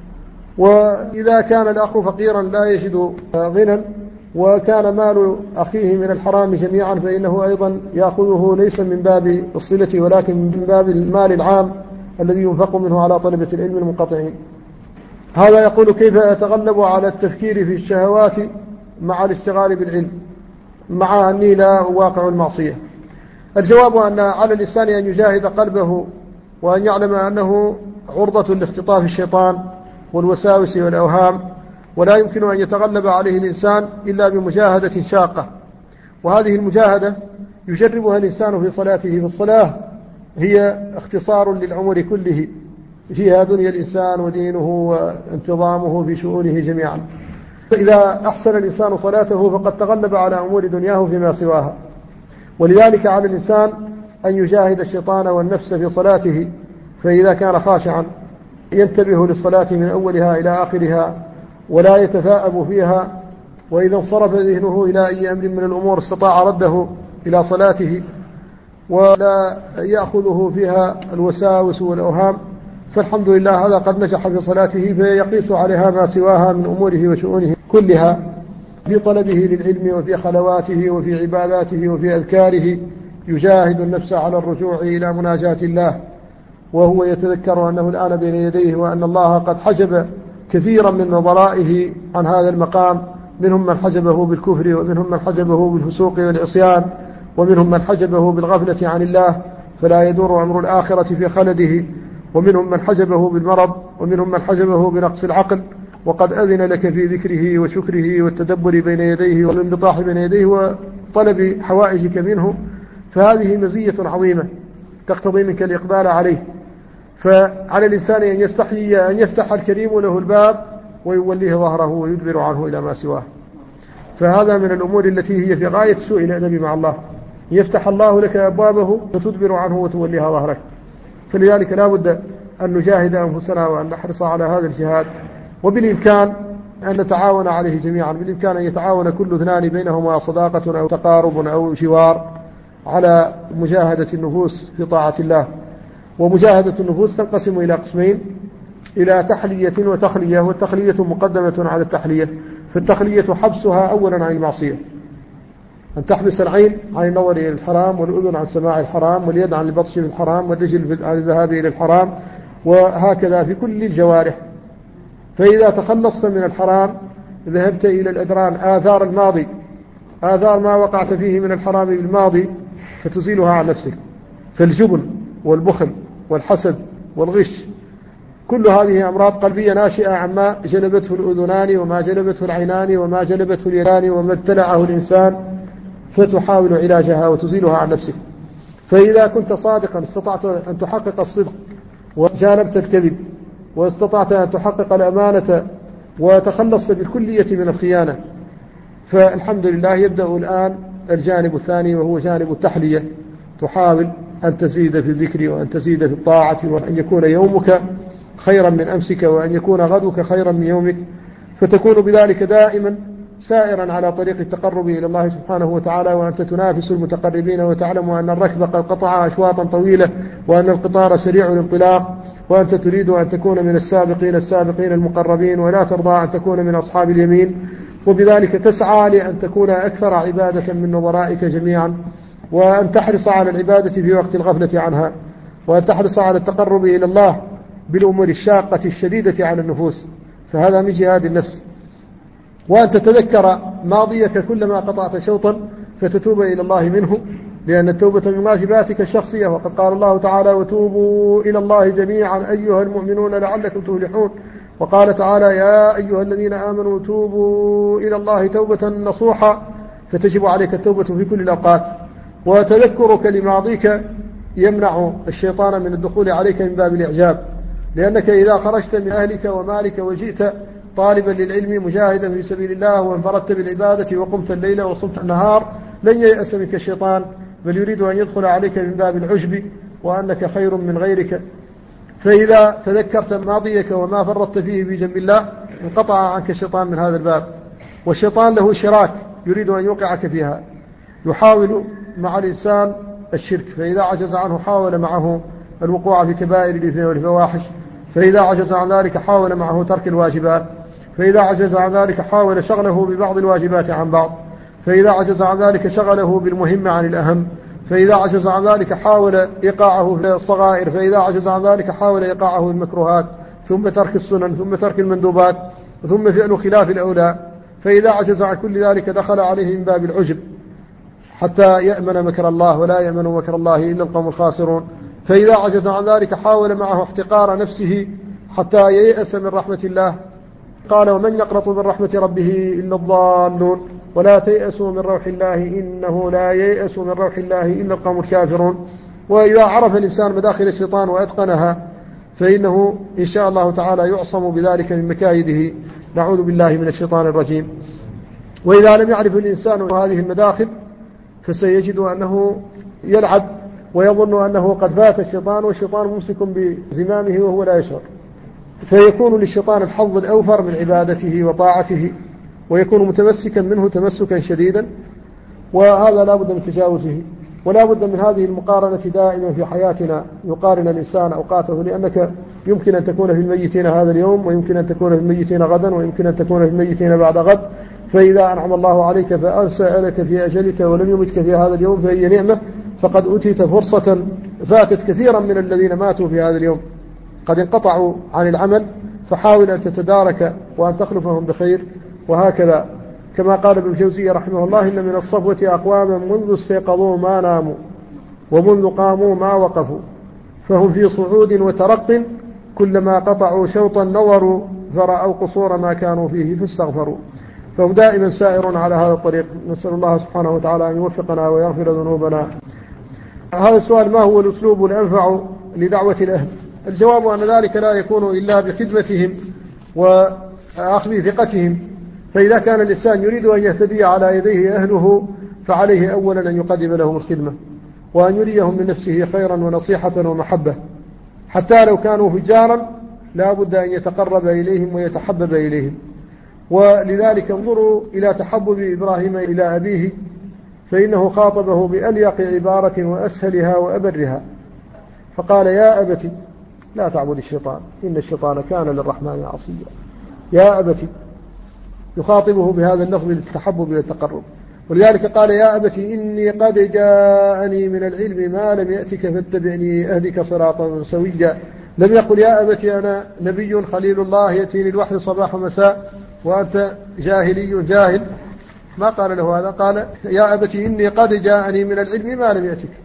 وإذا كان الأخ فقيرا لا يجد غنى وكان مال أخيه من الحرام جميعا، فإنه أيضا يأخذه ليس من باب الصلة ولكن من باب المال العام الذي ينفق منه على طلبة العلم المنقطعين. هذا يقول: كيف أتغلب على التفكير في الشهوات مع الاشتغال بالعلم؟ مع أني لا أواقع المعصية؟ الجواب أن على الإنسان أن يجاهد قلبه وأن يعلم أنه عرضة لاختطاف الشيطان والوساوس والأوهام، ولا يمكن أن يتغلب عليه الإنسان إلا بمجاهدة شاقة. وهذه المجاهدة يجربها الإنسان في صلاته، فالصلاة هي اختصار للعمر كله، فيها دنيا الإنسان ودينه وانتظامه في شؤونه جميعا. إذا أحسن الإنسان صلاته فقد تغلب على أمور دنياه فيما سواها. ولذلك على الإنسان أن يجاهد الشيطان والنفس في صلاته، فإذا كان خاشعا ينتبه للصلاة من أولها إلى آخرها ولا يتثاءب فيها، وإذا انصرف ذهنه إلى أي أمر من الأمور استطاع رده إلى صلاته ولا يأخذه فيها الوساوس والأوهام، فالحمد لله هذا قد نجح في صلاته، فيقيس عليها ما سواها من أموره وشؤونه كلها في طلبه للعلم وفي خلواته وفي عباداته وفي أذكاره. يجاهد النفس على الرجوع إلى مناجاة الله، وهو يتذكر أنه الآن بين يديه، وأن الله قد حجب كثيرا من نظرائه عن هذا المقام، منهم من حجبه بالكفر، ومنهم من حجبه بالفسوق والعصيان، ومنهم من حجبه بالغفلة عن الله فلا يدور أمر الآخرة في خلده، ومنهم من حجبه بالمرض، ومنهم من حجبه بنقص العقل. وقد أذن لك في ذكره وشكره والتدبر بين يديه والانبطاح بين يديه وطلب حوائجك منه، فهذه مزية عظيمة تقتضي منك الإقبال عليه. فعلى الإنسان أن يستحيي أن يفتح الكريم له الباب ويوليه ظهره ويدبر عنه إلى ما سواه. فهذا من الأمور التي هي في غاية سوء الأدب مع الله، يفتح الله لك أبوابه فتدبر عنه وتوليها ظهرك. فلذلك لا بد أن نجاهد أنفسنا وأن نحرص على هذا الجهاد، وبالإمكان أن نتعاون عليه جميعا. بالإمكان أن يتعاون كل اثنان بينهما صداقة أو تقارب أو جوار على مجاهدة النفوس في طاعة الله. ومجاهدة النفوس تنقسم إلى قسمين، إلى تحلية وتخلية، والتخلية مقدمة على التحلية. فالتخلية حبسها أولا عن المعصية، أن تحبس العين عن النظر إلى الحرام، والأذن عن سماع الحرام، واليد عن البطش بالحرام، والرجل عن الذهاب إلى الحرام، وهكذا في كل الجوارح. فإذا تخلصت من الحرام ذهبت إلى الأدران، آثار الماضي، آثار ما وقعت فيه من الحرام بالماضي، فتزيلها عن نفسك. فالجبن والبخل والحسد والغش كل هذه أمراض قلبية ناشئة عما جلبته الأذنان وما جلبته العينان وما جلبته اليدان وما ابتلعه الإنسان، فتحاول علاجها وتزيلها عن نفسك. فإذا كنت صادقا استطعت أن تحقق الصدق وجانبت الكذب، واستطعت أن تحقق الأمانة وتخلصت بالكلية من الخيانة، فالحمد لله يبدأ الآن الجانب الثاني وهو جانب التحلية. تحاول أن تزيد في الذكر وأن تزيد في الطاعة، وأن يكون يومك خيرا من أمسك، وأن يكون غدك خيرا من يومك، فتكون بذلك دائما سائرا على طريق التقرب إلى الله سبحانه وتعالى، وأنت تنافس المتقربين، وتعلم أن الركب قد قطع أشواطا طويلة، وأن القطار سريع الانطلاق، وأنت تريد أن تكون من السابقين المقربين، ولا ترضى أن تكون من أصحاب اليمين. وبذلك تسعى لأن تكون أكثر عبادة من نظرائك جميعا، وأن تحرص على العبادة في وقت الغفلة عنها، وأن تحرص على التقرب إلى الله بالأمور الشاقة الشديدة على النفوس، فهذا من جهاد النفس. وأن تتذكر ماضيك كلما قطعت شوطا فتتوب إلى الله منه، لأن التوبة من واجباتك الشخصية، وقد قال الله تعالى: وتوبوا إلى الله جميعا أيها المؤمنون لعلكم تفلحون. وقال تعالى: يا أيها الذين آمنوا توبوا إلى الله توبة نصوحا. فتجب عليك التوبة في كل الأوقات، وتذكرك لماضيك يمنع الشيطان من الدخول عليك من باب الإعجاب، لأنك إذا خرجت من أهلك ومالك وجئت طالبا للعلم مجاهدا في سبيل الله، وانفردت بالعبادة وقمت الليل وصمت النهار، لن ييأس منك الشيطان، بل يريد أن يدخل عليك من باب العجب وأنك خير من غيرك. فإذا تذكرت ماضيك وما فرطت فيه بجنب الله انقطع عنك الشيطان من هذا الباب. والشيطان له شراك يريد أن يوقعك فيها، يحاول مع الإنسان الشرك، فإذا عجز عنه حاول معه الوقوع في كبائر الإثم والفواحش، فإذا عجز عن ذلك حاول معه ترك الواجبات، فإذا عجز عن ذلك حاول شغله ببعض الواجبات عن بعض، فإذا عجز عن ذلك شغله بالمهم عن الأهم، فإذا عجز عن ذلك حاول إيقاعه في الصغائر، فإذا عجز عن ذلك حاول إيقاعه في المكروهات، ثم ترك السنن، ثم ترك المندوبات، ثم فعل خلاف الأولى. فإذا عجز عن كل ذلك دخل عليه من باب العجب، حتى يأمن مكر الله، ولا يأمن مكر الله إلا القوم الخاسرون. فإذا عجز عن ذلك حاول معه احتقار نفسه حتى ييأس من رحمة الله. قال: ومن يقنط من رحمة ربه إلا الضالون، ولا تيأسوا من روح الله إنه لا ييأس من روح الله إلا القوم الكافرون. وإذا عرف الإنسان مداخل الشيطان وأتقنها فإنه إن شاء الله تعالى يعصم بذلك من مكايده. نعوذ بالله من الشيطان الرجيم. وإذا لم يعرف الإنسان هذه المداخل فسيجد أنه يلعب ويظن أنه قد فات الشيطان، والشيطان ممسك بزمامه وهو لا يشعر، فيكون للشيطان الحظ الأوفر من عبادته وطاعته، ويكون متمسكا منه تمسكا شديدا، وهذا لا بد من تجاوزه. ولا بد من هذه المقارنة دائما في حياتنا، يقارن الإنسان أوقاته، لأنك يمكن أن تكون في الميتين هذا اليوم، ويمكن أن تكون في الميتين غدا، ويمكن أن تكون في الميتين بعد غد. فإذا أنعم الله عليك فأرسى لك في أجلك ولم يمتك في هذا اليوم فهي نعمة، فقد أتيت فرصة فاتت كثيرا من الذين ماتوا في هذا اليوم، قد انقطعوا عن العمل، فحاول أن تتدارك وأن تخلفهم بخير. وهكذا كما قال ابن الجوزي رحمه الله: إن من الصفوة أقواما منذ استيقظوا ما ناموا، ومنذ قاموا ما وقفوا، فهم في صعود وترق، كلما قطعوا شوطا نظروا، فرأوا قصور ما كانوا فيه فاستغفروا. فهم دائما سائر على هذا الطريق. نسأل الله سبحانه وتعالى أن يوفقنا ويغفر ذنوبنا. هذا السؤال: ما هو الأسلوب الأنفع لدعوة الأهل؟ الجواب أن ذلك لا يكون إلا بخدمتهم وأخذ ثقتهم. فإذا كان الإنسان يريد أن يهتدي على يديه أهله فعليه أولا أن يقدم لهم الخدمة، وأن يريهم من نفسه خيرا ونصيحة ومحبة، حتى لو كانوا فجارا لا بد أن يتقرب إليهم ويتحبب إليهم. ولذلك انظروا إلى تحبب إبراهيم إلى أبيه، فإنه خاطبه بأليق عبارة وأسهلها وأبرها، فقال: يا أبت لا تعبد الشيطان إن الشيطان كان للرحمن عصيا. يا أبت، يخاطبه بهذا اللفظ للتحبب والتقرب. ولذلك قال: يا أبت إني قد جاءني من العلم ما لم يأتك فاتبعني أهدك صراطا سويا. لم يقل: يا أبت أنا نبي خليل الله يأتيني الوحي صباح ومساء وأنت جاهلي جاهل، ما قال له هذا، قال: يا أبت إني قد جاءني من العلم ما لم يأتك.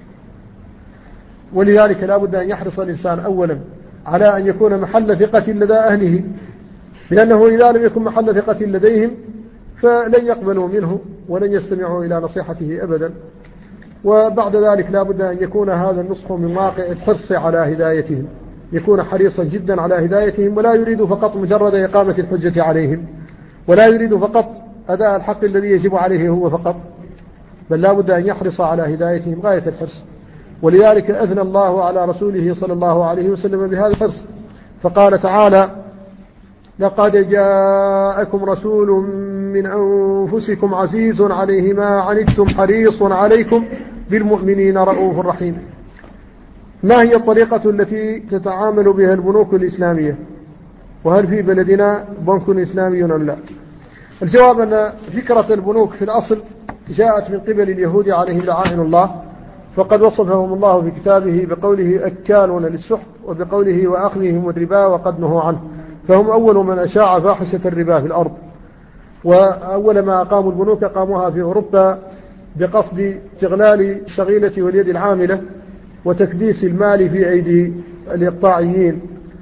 ولذلك لا بد أن يحرص الإنسان أولا على أن يكون محل ثقة لدى أهله، لأنه إذا لم يكن محل ثقة لديهم فلن يقبلوا منه ولن يستمعوا إلى نصيحته أبدا. وبعد ذلك لا بد أن يكون هذا النصح من واقع الحرص على هدايتهم، يكون حريصا جدا على هدايتهم، ولا يريد فقط مجرد إقامة الحجة عليهم، ولا يريد فقط أداء الحق الذي يجب عليه هو فقط، بل لا بد أن يحرص على هدايتهم غاية الحرص. ولذلك أثنى الله على رسوله صلى الله عليه وسلم بهذا الحرص، فقال تعالى: لقد جاءكم رسول من أنفسكم عزيز عليه ما عنتم حريص عليكم بالمؤمنين رؤوف رحيم. ما هي الطريقة التي تتعامل بها البنوك الإسلامية؟ وهل في بلدنا بنك إسلامي أم لا؟ الجواب أن فكرة البنوك في الأصل جاءت من قبل اليهود عليهم لعائن الله، فقد وصفهم الله في كتابه بقوله: أكالون للسحت، وبقوله: وأخذهم الربا وقد نهوا عنه. فهم أول من أشاع فاحشة الربا في الأرض، وأول ما أقاموا البنوك أقاموها في أوروبا بقصد استغلال الشغيلة واليد العاملة وتكديس المال في أيدي الإقطاعيين.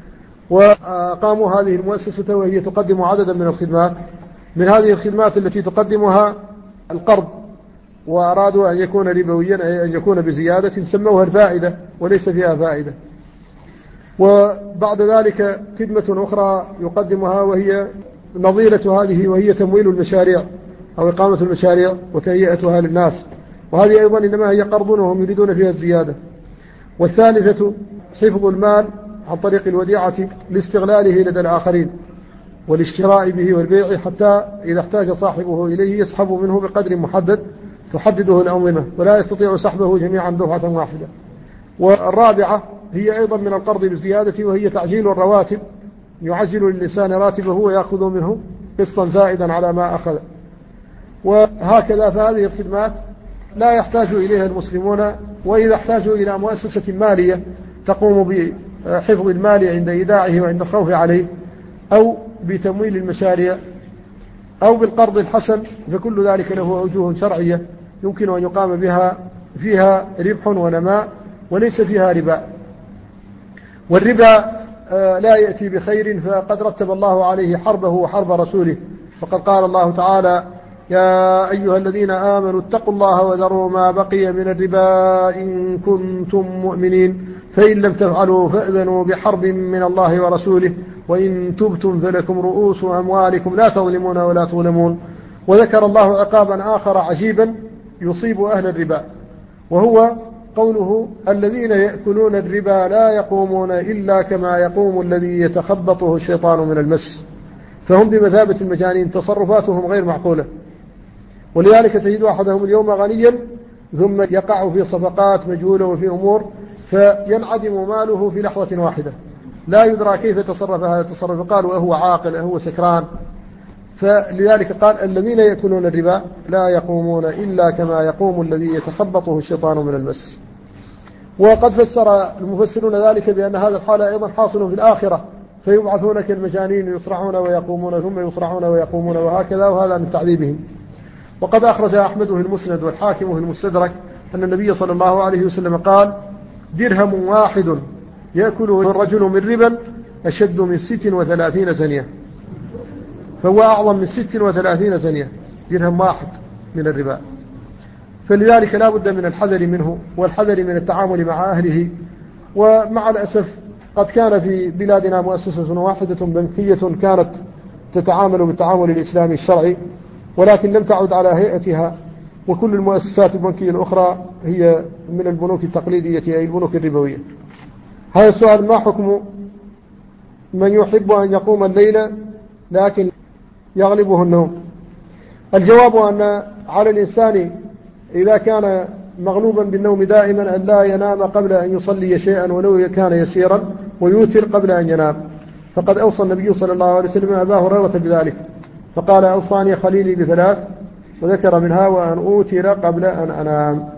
وقاموا هذه المؤسسة وهي تقدم عددا من الخدمات. من هذه الخدمات التي تقدمها القرض، وأرادوا أن يكون ربويا، أي أن يكون بزيادة، سموها الفائدة وليس فيها فائدة. وبعد ذلك خدمة أخرى يقدمها وهي نظيرة هذه، وهي تمويل المشاريع أو إقامة المشاريع وتهيئتها للناس، وهذه أيضا إنما هي قرض وهم يريدون فيها الزيادة. والثالثة حفظ المال عن طريق الوديعة لاستغلاله لدى الآخرين والاشتراء به والبيع، حتى إذا احتاج صاحبه إليه يسحب منه بقدر محدد تحدده الأنظمة، ولا يستطيع سحبه جميعا دفعة واحدة. والرابعة هي أيضا من القرض بالزيادة، وهي تعجيل الرواتب، يعجل للإنسان راتبه ويأخذ منه قسطا زائدا على ما أخذ. وهكذا فهذه الخدمات لا يحتاج إليها المسلمون، وإذا احتاجوا إلى مؤسسة مالية تقوم بحفظ المال عند إيداعه وعند الخوف عليه، أو بتمويل المشاريع، أو بالقرض الحسن، فكل ذلك له وجوه شرعية يمكن أن يقام بها فيها ربح ونماء وليس فيها ربا. والربا لا يأتي بخير، فقد رتب الله عليه حربه وحرب رسوله، فقد قال الله تعالى: يا أيها الذين آمنوا اتقوا الله وذروا ما بقي من الربا إن كنتم مؤمنين، فإن لم تفعلوا فأذنوا بحرب من الله ورسوله، وإن تبتم فلكم رؤوس أموالكم لا تظلمون ولا تظلمون. وذكر الله عقابا آخر عجيبا يصيب أهل الربا، وهو قوله: الذين يأكلون الربا لا يقومون إلا كما يقوم الذي يتخبطه الشيطان من المس، فهم بمثابة المجانين، تصرفاتهم غير معقولة. ولذلك تجد أحدهم اليوم غنيا ثم يقع في صفقات مجهولة وفي أمور فينعدم ماله في لحظة واحدة، لا يدرى كيف تصرف هذا التصرف، قال وهو عاقل أهو سكران. فلذلك قال: الذين يأكلون الربا لا يقومون إلا كما يقوم الذي يتخبطه الشيطان من المس. وقد فسر المفسرون ذلك بأن هذا الحال أيضا حاصل في الآخرة، فيبعثون كالمجانين يصرعون ويقومون ثم يصرعون ويقومون وهكذا، وهذا من تعذيبهم. وقد أخرج أحمد في المسند والحاكم في المستدرك أن النبي صلى الله عليه وسلم قال: درهم واحد يأكله الرجل من ربا أشد من 36 زنية، فهو أعظم من 36 زنية درهم واحد من الربا. فلذلك لا بد من الحذر منه والحذر من التعامل مع أهله. ومع الأسف قد كان في بلادنا مؤسسة واحدة بنكية كانت تتعامل بالتعامل الإسلامي الشرعي، ولكن لم تعد على هيئتها، وكل المؤسسات البنكية الأخرى هي من البنوك التقليدية أي البنوك الربوية. هذا السؤال: ما حكم من يحب أن يقوم الليل لكن يغلبه النوم؟ الجواب أن على الإنسان إذا كان مغلوبا بالنوم دائما أن لا ينام قبل أن يصلي شيئا ولو كان يسيرا، ويوتر قبل أن ينام، فقد أوصى النبي صلى الله عليه وسلم أبا هريرة بذلك، فقال: أوصاني خليلي بثلاث، وذكر منها: وأن أوتر قبل أن أنام.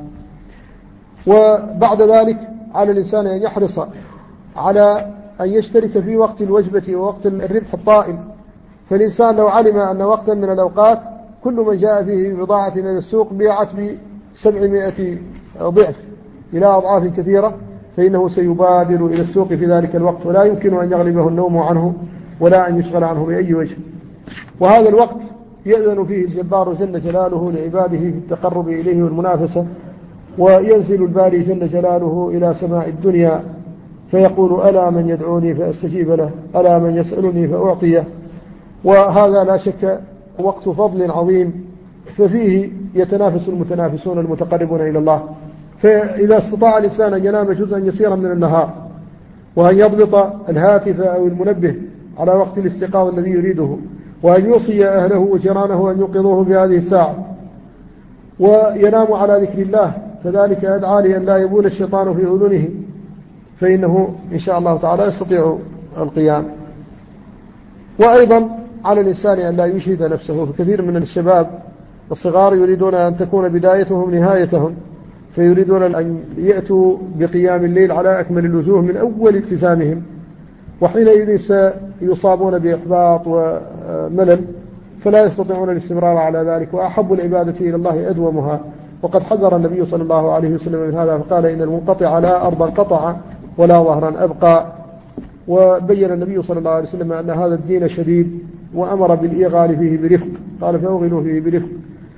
وبعد ذلك على الإنسان أن يحرص على أن يشترك في وقت الوجبة ووقت الربح الطائل. فالإنسان لو علم أن وقتا من الأوقات كل من جاء فيه بضاعة إلى السوق بيعت ب700 ضعف إلى أضعاف كثيرة، فإنه سيبادر إلى السوق في ذلك الوقت، ولا يمكن أن يغلبه النوم عنه ولا أن يشغل عنه بأي وجه. وهذا الوقت يأذن فيه الجبار جل جلاله لعباده في التقرب إليه والمنافسة، وينزل الباري جل جلاله إلى سماء الدنيا فيقول: ألا من يدعوني فأستجيب له، ألا من يسألني فأعطيه. وهذا لا شك وقت فضل عظيم، ففيه يتنافس المتنافسون المتقربون إلى الله. فإذا استطاع الإنسان أن ينام جزءا يسيرا من النهار، وأن يضبط الهاتف أو المنبه على وقت الاستيقاظ الذي يريده، وأن يوصي أهله وجيرانه أن يوقظوه في هذه الساعة، وينام على ذكر الله، فذلك أدعى لأن لا يبول الشيطان في أذنه، فإنه إن شاء الله تعالى يستطيع القيام. وأيضا على الإنسان أن لا يشهد نفسه، فكثير من الشباب الصغار يريدون أن تكون بدايتهم نهايتهم، فيريدون أن يأتوا بقيام الليل على أكمل الوجوه من أول التزامهم، وحينئذ سيصابون بإحباط وملل، فلا يستطيعون الاستمرار على ذلك. وأحب العبادة إلى الله أدومها، وقد حذر النبي صلى الله عليه وسلم من هذا، فقال: إن المنقطع لا أرضا قطع ولا ظهرا أبقى. وبين النبي صلى الله عليه وسلم أن هذا الدين شديد، وأمر بالإيغال فيه برفق، قال: فأوغلوا فيه برفق.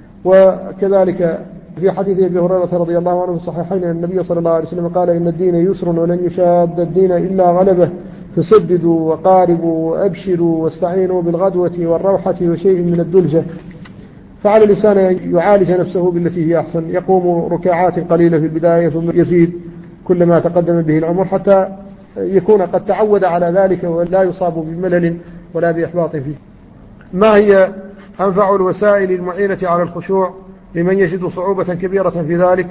وكذلك في حديث أبي هريرة رضي الله عنه في الصحيحين أن النبي صلى الله عليه وسلم قال: إن الدين يسر ولن يشاد الدين إلا غلبه، فسددوا وقاربوا وأبشروا واستعينوا بالغدوة والروحة وشيء من الدلجة. فعلى الإنسان أن يعالج نفسه بالتي هي أحسن، يقوم ركعات قليلة في البداية ثم يزيد كلما تقدم به الأمر، حتى يكون قد تعود على ذلك ولا يصاب بملل ولا بإحباط فيه. ما هي أنفع الوسائل المعينة على الخشوع لمن يجد صعوبة كبيرة في ذلك؟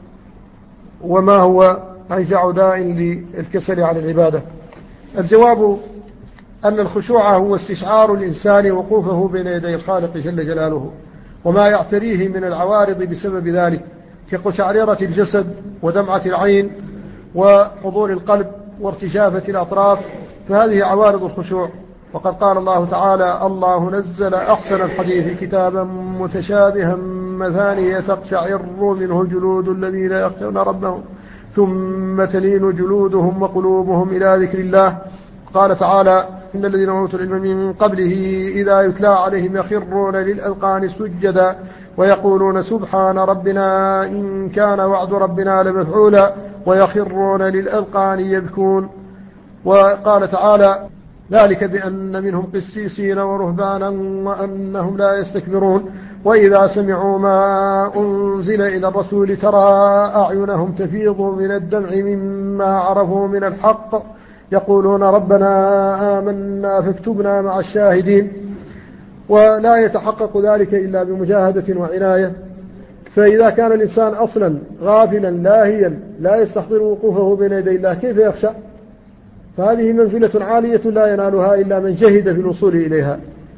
وما هو أنجع داء للكسل على العبادة؟ الجواب أن الخشوع هو استشعار الإنسان وقوفه بين يدي الخالق جل جلاله، وما يعتريه من العوارض بسبب ذلك، كقشعريرة الجسد ودمعة العين وحضور القلب وارتجافة الأطراف، فهذه عوارض الخشوع. وقد قال الله تعالى: الله نزل أحسن الحديث كتابا متشابها ثم ثانية تقشعر منه جلود الذين يخشون ربهم ثم تلين جلودهم وقلوبهم إلى ذكر الله. قال تعالى: إن الذين أوتوا العلم من قبله إذا يتلى عليهم يخرون للأذقان سجدا ويقولون سبحان ربنا إن كان وعد ربنا لمفعولا ويخرون للأذقان يبكون. وقال تعالى: ذلك بأن منهم قسيسين ورهبانا وأنهم لا يستكبرون وإذا سمعوا ما أنزل إلى الرسول ترى أعينهم تفيض من الدمع مما عرفوا من الحق يقولون ربنا آمنا فاكتبنا مع الشاهدين. ولا يتحقق ذلك إلا بمجاهدة وعناية. فإذا كان الإنسان أصلا غافلا لاهيا لا يستحضر وقوفه بين يدي الله كيف يخشى؟ فهذه منزلة عالية لا ينالها إلا من جهد في الوصول إليها.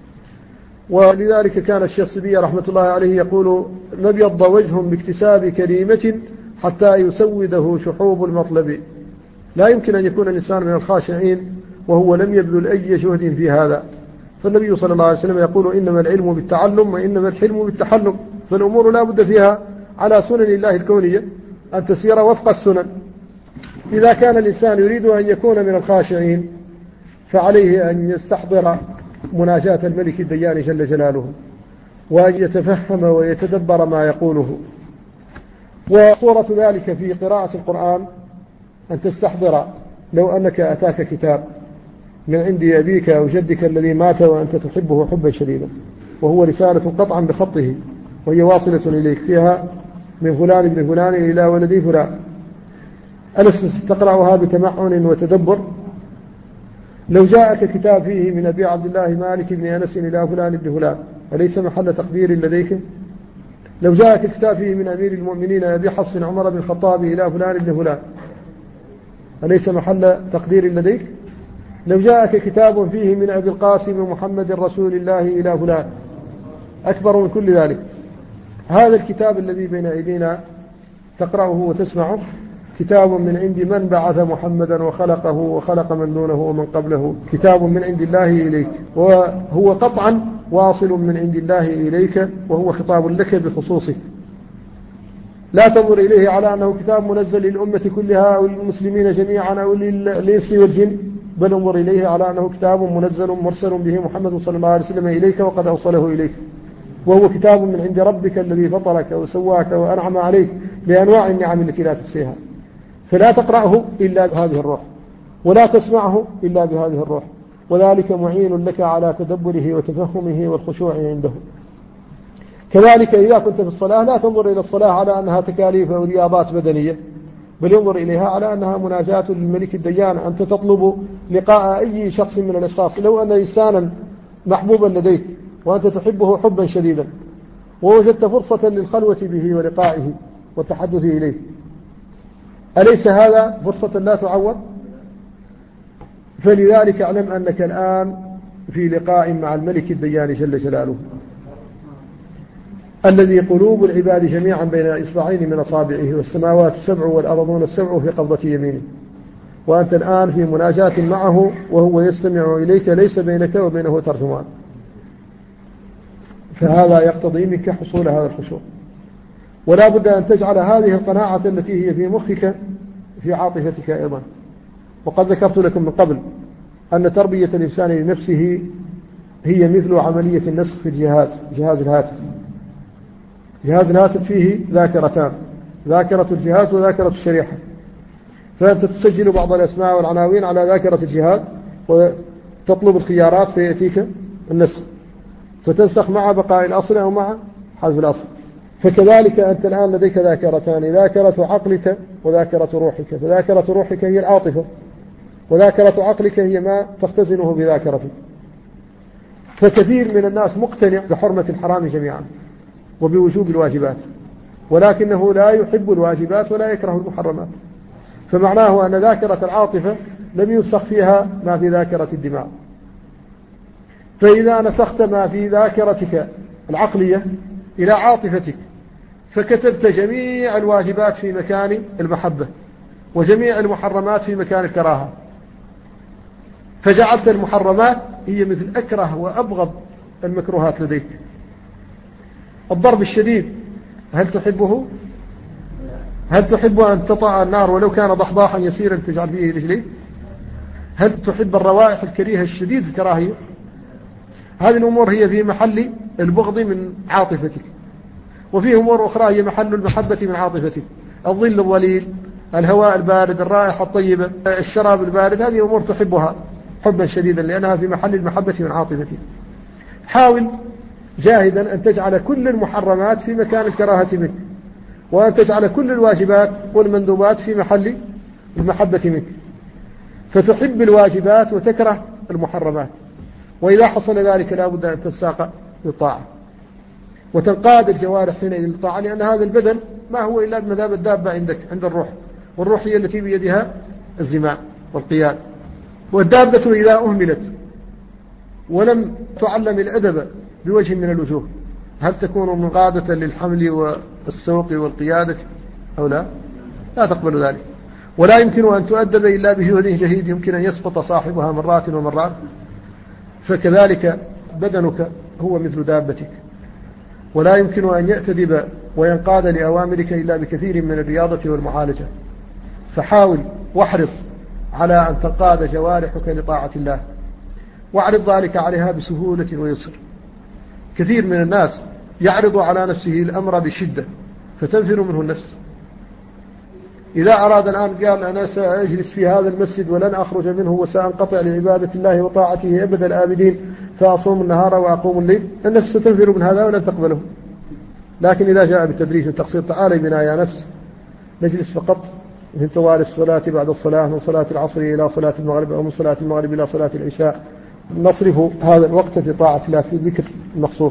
ولذلك كان الشيخ سبية رحمة الله عليه يقول: نبيض وجه باكتساب كريمة حتى يسوده شحوب المطلب. لا يمكن أن يكون الإنسان من الخاشعين وهو لم يبذل أي جهد في هذا. فالنبي صلى الله عليه وسلم يقول: إنما العلم بالتعلم وإنما الحلم بالتحلم. فالأمور لا بد فيها على سنن الله الكونية أن تسير وفق السنن. إذا كان الإنسان يريد أن يكون من الخاشعين فعليه أن يستحضر مناجاة الملك الديان جل جلاله وأن يتفهم ويتدبر ما يقوله. وصورة ذلك في قراءة القرآن أن تستحضر لو أنك أتاك كتاب من عند أبيك أو جدك الذي مات وأنت تحبه حبا شديدا وهو رسالة قطعا بخطه وهي واصلة إليك فيها من فلان ابن فلان إلى ولدي فلان، ألست تقرأها بتمعن وتدبر؟ لو جاءك كتاب فيه من أبي عبد الله مالك بن أنس إلى فلان ابن فلان أليس محل تقدير لديك؟ لو جاءك كتاب فيه من أمير المؤمنين أبي حفص عمر بن الخطاب إلى فلان ابن فلان أليس محل تقدير لديك؟ لو جاءك كتاب فيه من أبي القاسم محمد رسول الله إلى فلان أكبر من كل ذلك. هذا الكتاب الذي بين أيدينا تقرأه وتسمعه كتاب من عند من بعث محمدا وخلقه وخلق من دونه ومن قبله، كتاب من عند الله إليك، وهو قطعا واصل من عند الله إليك وهو خطاب لك بخصوصك. لا تنظر إليه على أنه كتاب منزل للأمة كلها أو للمسلمين جميعا أو للإنس والجن، بل انظر إليه على أنه كتاب منزل مرسل به محمد صلى الله عليه وسلم إليك وقد أوصله إليك، وهو كتاب من عند ربك الذي فطرك وسواك وأنعم عليك بأنواع النعم التي لا تحصيها. فلا تقرأه إلا بهذه الروح ولا تسمعه إلا بهذه الروح، وذلك معين لك على تدبره وتفهمه والخشوع عنده. كذلك إذا كنت في الصلاة لا تنظر إلى الصلاة على أنها تكاليف أو رياضات بدنية، بل ينظر إليها على أنها مناجاة للملك الديان. أنت تطلب لقاء أي شخص من الأشخاص، لو أن إنسانا محبوبا لديك وأنت تحبه حبا شديدا ووجدت فرصة للخلوة به ولقائه والتحدث إليه، أليس هذا فرصة لا تعوض؟ فلذلك اعلم أنك الآن في لقاء مع الملك الديان جل جلاله الذي قلوب العباد جميعا بين إصبعين من أصابعه، والسماوات السبع والأرضون السبع في قبضة يمينه، وأنت الآن في مناجاة معه وهو يستمع إليك، ليس بينك وبينه ترجمان. فهذا يقتضي منك حصول هذا الخشوع، ولا بد أن تجعل هذه القناعة التي هي في مخك في عاطفتك أيضا. وقد ذكرت لكم من قبل أن تربية الإنسان لنفسه هي مثل عملية النسخ في جهاز الهاتف. جهاز الهاتف فيه ذاكرتان، ذاكرة الجهاز وذاكرة الشريحة، فأنت تسجل بعض الأسماء والعناوين على ذاكرة الجهاز وتطلب الخيارات فيأتيك النسخ، فتنسخ مع بقاء الأصل أو مع حذف الأصل. فكذلك أنت الآن لديك ذاكرتان، ذاكرة عقلك وذاكرة روحك. فذاكرة روحك هي العاطفة، وذاكرة عقلك هي ما تختزنه بذاكرتك. فكثير من الناس مقتنع بحرمة الحرام جميعا وبوجوب الواجبات، ولكنه لا يحب الواجبات ولا يكره المحرمات، فمعناه أن ذاكرة العاطفة لم ينسخ فيها ما في ذاكرة الدماغ. فإذا نسخت ما في ذاكرتك العقلية إلى عاطفتك فكتبت جميع الواجبات في مكان المحبة وجميع المحرمات في مكان الكراهة، فجعلت المحرمات هي مثل أكره وأبغض المكروهات لديك. الضرب الشديد هل تحبه؟ هل تحب أن تطأ النار ولو كان ضحضاحا يسيرا تجعل فيه رجليه؟ هل تحب الروائح الكريهة الشديد الكراهية؟ هذه الأمور هي في محل البغض من عاطفتك، وفي أمور أخرى هي محل المحبة من عاطفتك. الظل الظليل، الهواء البارد، الرائحة الطيبة، الشراب البارد، هذه أمور تحبها حبا شديدا لأنها في محل المحبة من عاطفتك. حاول جاهدا أن تجعل كل المحرمات في مكان الكراهة منك، وأن تجعل كل الواجبات والمندوبات في محل المحبة منك، فتحب الواجبات وتكره المحرمات. وإذا حصل ذلك لا بد أن تساق للطاعة وتنقاد الجوارح حينئذ للطاعة، لأن هذا البدن ما هو إلا بمثابة الدابة عندك عند الروح، والروح هي التي بيدها الزمام والقياد. والدابة إذا أهملت ولم تعلم الأدب بوجه من الوجوه هل تكون منقادة للحمل والسوق والقيادة أو لا؟ لا تقبل ذلك. ولا يمكن أن تؤدب إلا بجهد جهيد يمكن أن يسقط صاحبها مرات ومرات. فكذلك بدنك هو مثل دابتك، ولا يمكن أن يأتدب وينقاد لأوامرك إلا بكثير من الرياضة والمعالجة. فحاول واحرص على أن تنقاد جوارحك لطاعة الله، واعرض ذلك عليها بسهولة ويسر. كثير من الناس يعرض على نفسه الأمر بشدة فتنفر منه النفس. إذا أراد الآن قال أنا سأجلس في هذا المسجد ولن أخرج منه وسأنقطع لعبادة الله وطاعته أبد الآبدين، فأصوم النهار وأقوم الليل، النفس ستنفر من هذا ولن تقبله. لكن إذا جاء بالتدريج والتقصير، تعالي بنا يا نفس نجلس فقط من طوال الصلاة بعد الصلاة، من صلاة العصر إلى صلاة المغرب، أو من صلاة المغرب إلى صلاة العشاء، نصرف هذا الوقت في طاعة الله في ذكر مخصوص،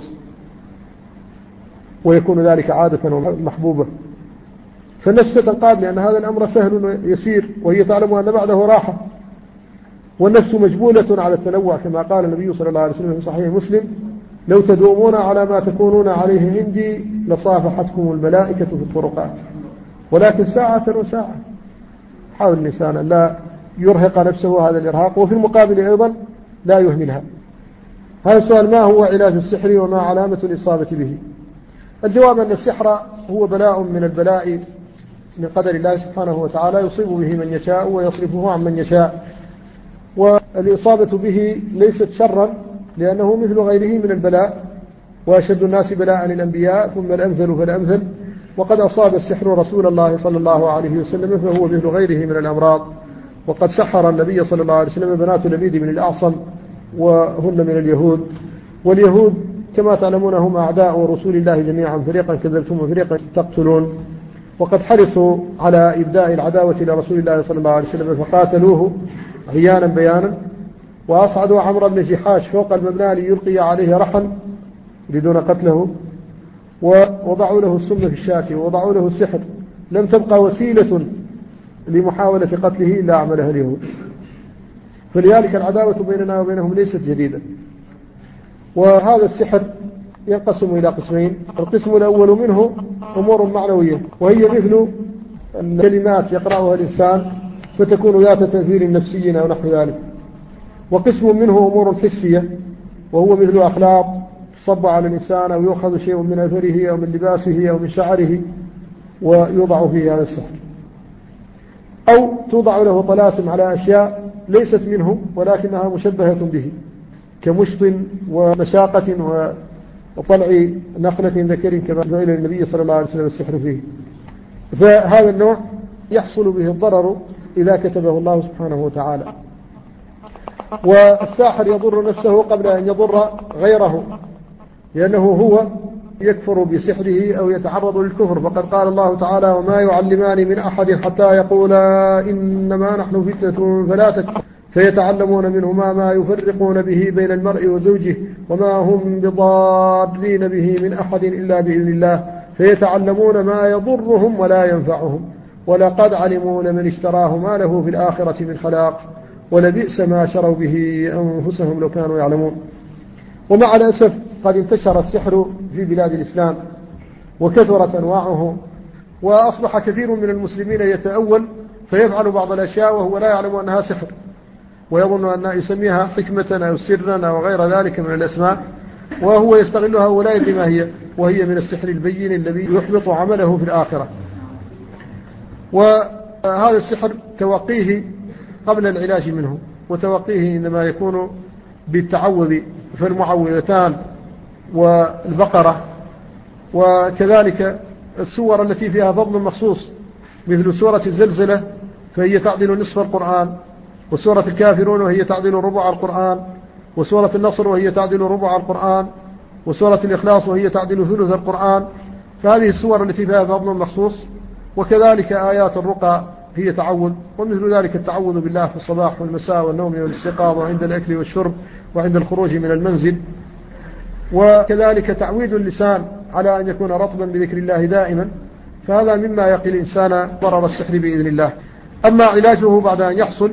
ويكون ذلك عادة ومحبوبة. فالنفس تنقاد لأن هذا الأمر سهل ويسير، وهي تعلم أن بعده راحة. والنفس مجبولة على التنوع كما قال النبي صلى الله عليه وسلم في صحيح مسلم: لو تدومون على ما تكونون عليه عندي لصافحتكم الملائكة في الطرقات، ولكن ساعة وساعة. حاول الإنسان أن لا يرهق نفسه هذا الإرهاق، وفي المقابل أيضا لا يهملها. هذا السؤال: ما هو علاج السحر وما علامة الإصابة به؟ الجواب أن السحر هو بلاء من البلاء من قدر الله سبحانه وتعالى، يصيب به من يشاء ويصرفه عن من يشاء. والإصابة به ليست شرا، لأنه مثل غيره من البلاء، وأشد الناس بلاء الأنبياء ثم الأمثل فالأمثل. وقد أصاب السحر رسول الله صلى الله عليه وسلم، فهو مثل غيره من الأمراض. وقد سحر النبي صلى الله عليه وسلم بنات لبيد بن الأعصم، وهن من اليهود. واليهود كما تعلمون هم أعداء رسول الله جميعا، فريقا كذبتم وفريقا تقتلون. وقد حرصوا على إبداء العداوة إلى رسول الله صلى الله عليه وسلم، فقاتلوه عيانا بيانا، وأصعدوا عمرو بن جحاش فوق المبنى ليلقي عليه رحا يريدون قتله، ووضعوا له السم في الشاة، ووضعوا له السحر. لم تبقى وسيلة لمحاولة قتله إلا عملها اليهود. فلذلك العداوة بيننا وبينهم ليست جديدة. وهذا السحر ينقسم إلى قسمين: القسم الأول منه أمور معنوية، وهي مثل الكلمات يقرأها الإنسان فتكون ذات تأثير نفسي أو نحو ذلك. وقسم منه أمور حسية، وهو مثل أخلاق تصب على الإنسان، أو يؤخذ شيء من أثره أو من لباسه أو من شعره ويوضع فيه هذا السحر، أو توضع له طلاسم على أشياء ليست منه ولكنها مشبهة به، كمشط ومشاقة وطلع نخلة ذكر كما فعل النبي صلى الله عليه وسلم السحر فيه. فهذا النوع يحصل به الضرر إذا كتبه الله سبحانه وتعالى. والساحر يضر نفسه قبل أن يضر غيره، لأنه هو يكفر بسحره أو يتعرض للكفر. فقد قال الله تعالى: وما يعلمان من أحد حتى يقولا إنما نحن فتنة فلا تكفر، فيتعلمون منهما ما يفرقون به بين المرء وزوجه وما هم بضارين به من أحد إلا بإذن الله، فيتعلمون ما يضرهم ولا ينفعهم، ولقد علموا لمن اشتراه ما له في الآخرة من خلاق، ولبئس ما شروا به أنفسهم لو كانوا يعلمون. ومع الأسف قد انتشر السحر في بلاد الإسلام وكثرت أنواعه، وأصبح كثير من المسلمين يتأول فيفعل بعض الأشياء وهو لا يعلم أنها سحر، ويظن أن يسميها حكمة أو سرا أو غير ذلك من الأسماء، وهو يستغلها ولا يدري ما هي. وهي من السحر البين الذي يحبط عمله في الآخرة. وهذا السحر توقيه قبل العلاج منه، وتوقيه إنما يكون بالتعوذ، فالمعوذتان والبقرة، وكذلك السور التي فيها فضل مخصوص مثل سورة الزلزلة فهي تعدل نصف القرآن، وسورة الكافرون وهي تعدل ربع القرآن، وسورة النصر وهي تعدل ربع القرآن، وسورة الإخلاص وهي تعدل ثلث القرآن. فهذه السور التي فيها فضل مخصوص. وكذلك آيات الرقى هي تعوذ، ومثل ذلك التعوذ بالله في الصباح والمساء والنوم والاستيقاظ وعند الأكل والشرب وعند الخروج من المنزل. وكذلك تعويد اللسان على أن يكون رطبا بذكر الله دائما، فهذا مما يقي الإنسان ضرر السحر بإذن الله. أما علاجه بعد أن يحصل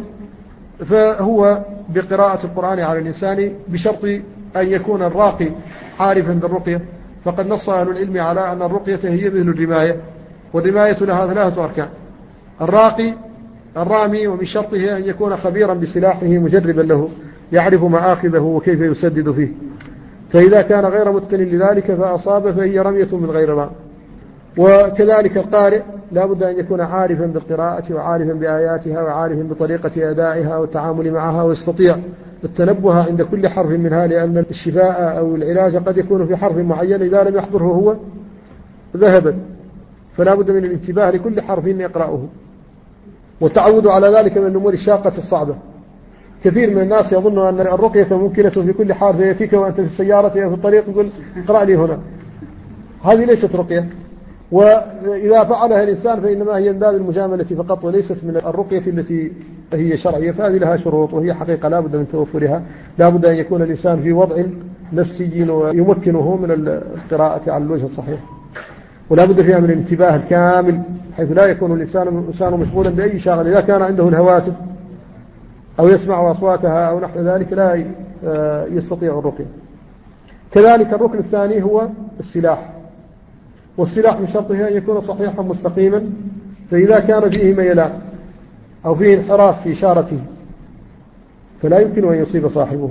فهو بقراءة القرآن على الإنسان، بشرط أن يكون الراقي عارفا بالرقية، فقد نص أهل العلم على أن الرقية هي مثل الرماية، والرماية لها 3 أركان: الراقي، الرامي، ومن شرطه أن يكون خبيرا بسلاحه مجربا له، يعرف مآخذه وكيف يسدد فيه، فإذا كان غير متقن لذلك فأصاب فهي رمية من غير رام. وكذلك القارئ لا بد أن يكون عارفا بالقراءة وعارفا بآياتها وعارفا بطريقة أدائها والتعامل معها، ويستطيع التنبه عند كل حرف منها، لأن الشفاء أو العلاج قد يكون في حرف معين إذا لم يحضره هو ذهبا، فلا بد من الانتباه لكل حرف يقرأه، والتعود على ذلك من الأمور الشاقة الصعبة. كثير من الناس يظن أن الرقية ممكنة في كل حرف، يأتيك وأنت في السيارة أو في الطريق يقول اقرأ لي هنا. هذه ليست رقية، وإذا فعلها الإنسان فإنما هي من باب المجاملة فقط، وليست من الرقية التي هي شرعية، فهذه لها شروط، وهي حقيقة لا بد من توفرها. لا بد أن يكون الإنسان في وضع نفسي ويمكنه من القراءة على الوجه الصحيح، ولا بد فيها من الانتباه الكامل، حيث لا يكون الإنسان مشغولا بأي شغل. إذا كان عنده الهواتف أو يسمع أصواتها أو نحو ذلك لا يستطيع الرقية. كذلك الركن الثاني هو السلاح، والسلاح من شرطه أن يكون صحيحا مستقيما، فإذا كان فيه ميلان أو فيه انحراف في إشارته فلا يمكن أن يصيب صاحبه.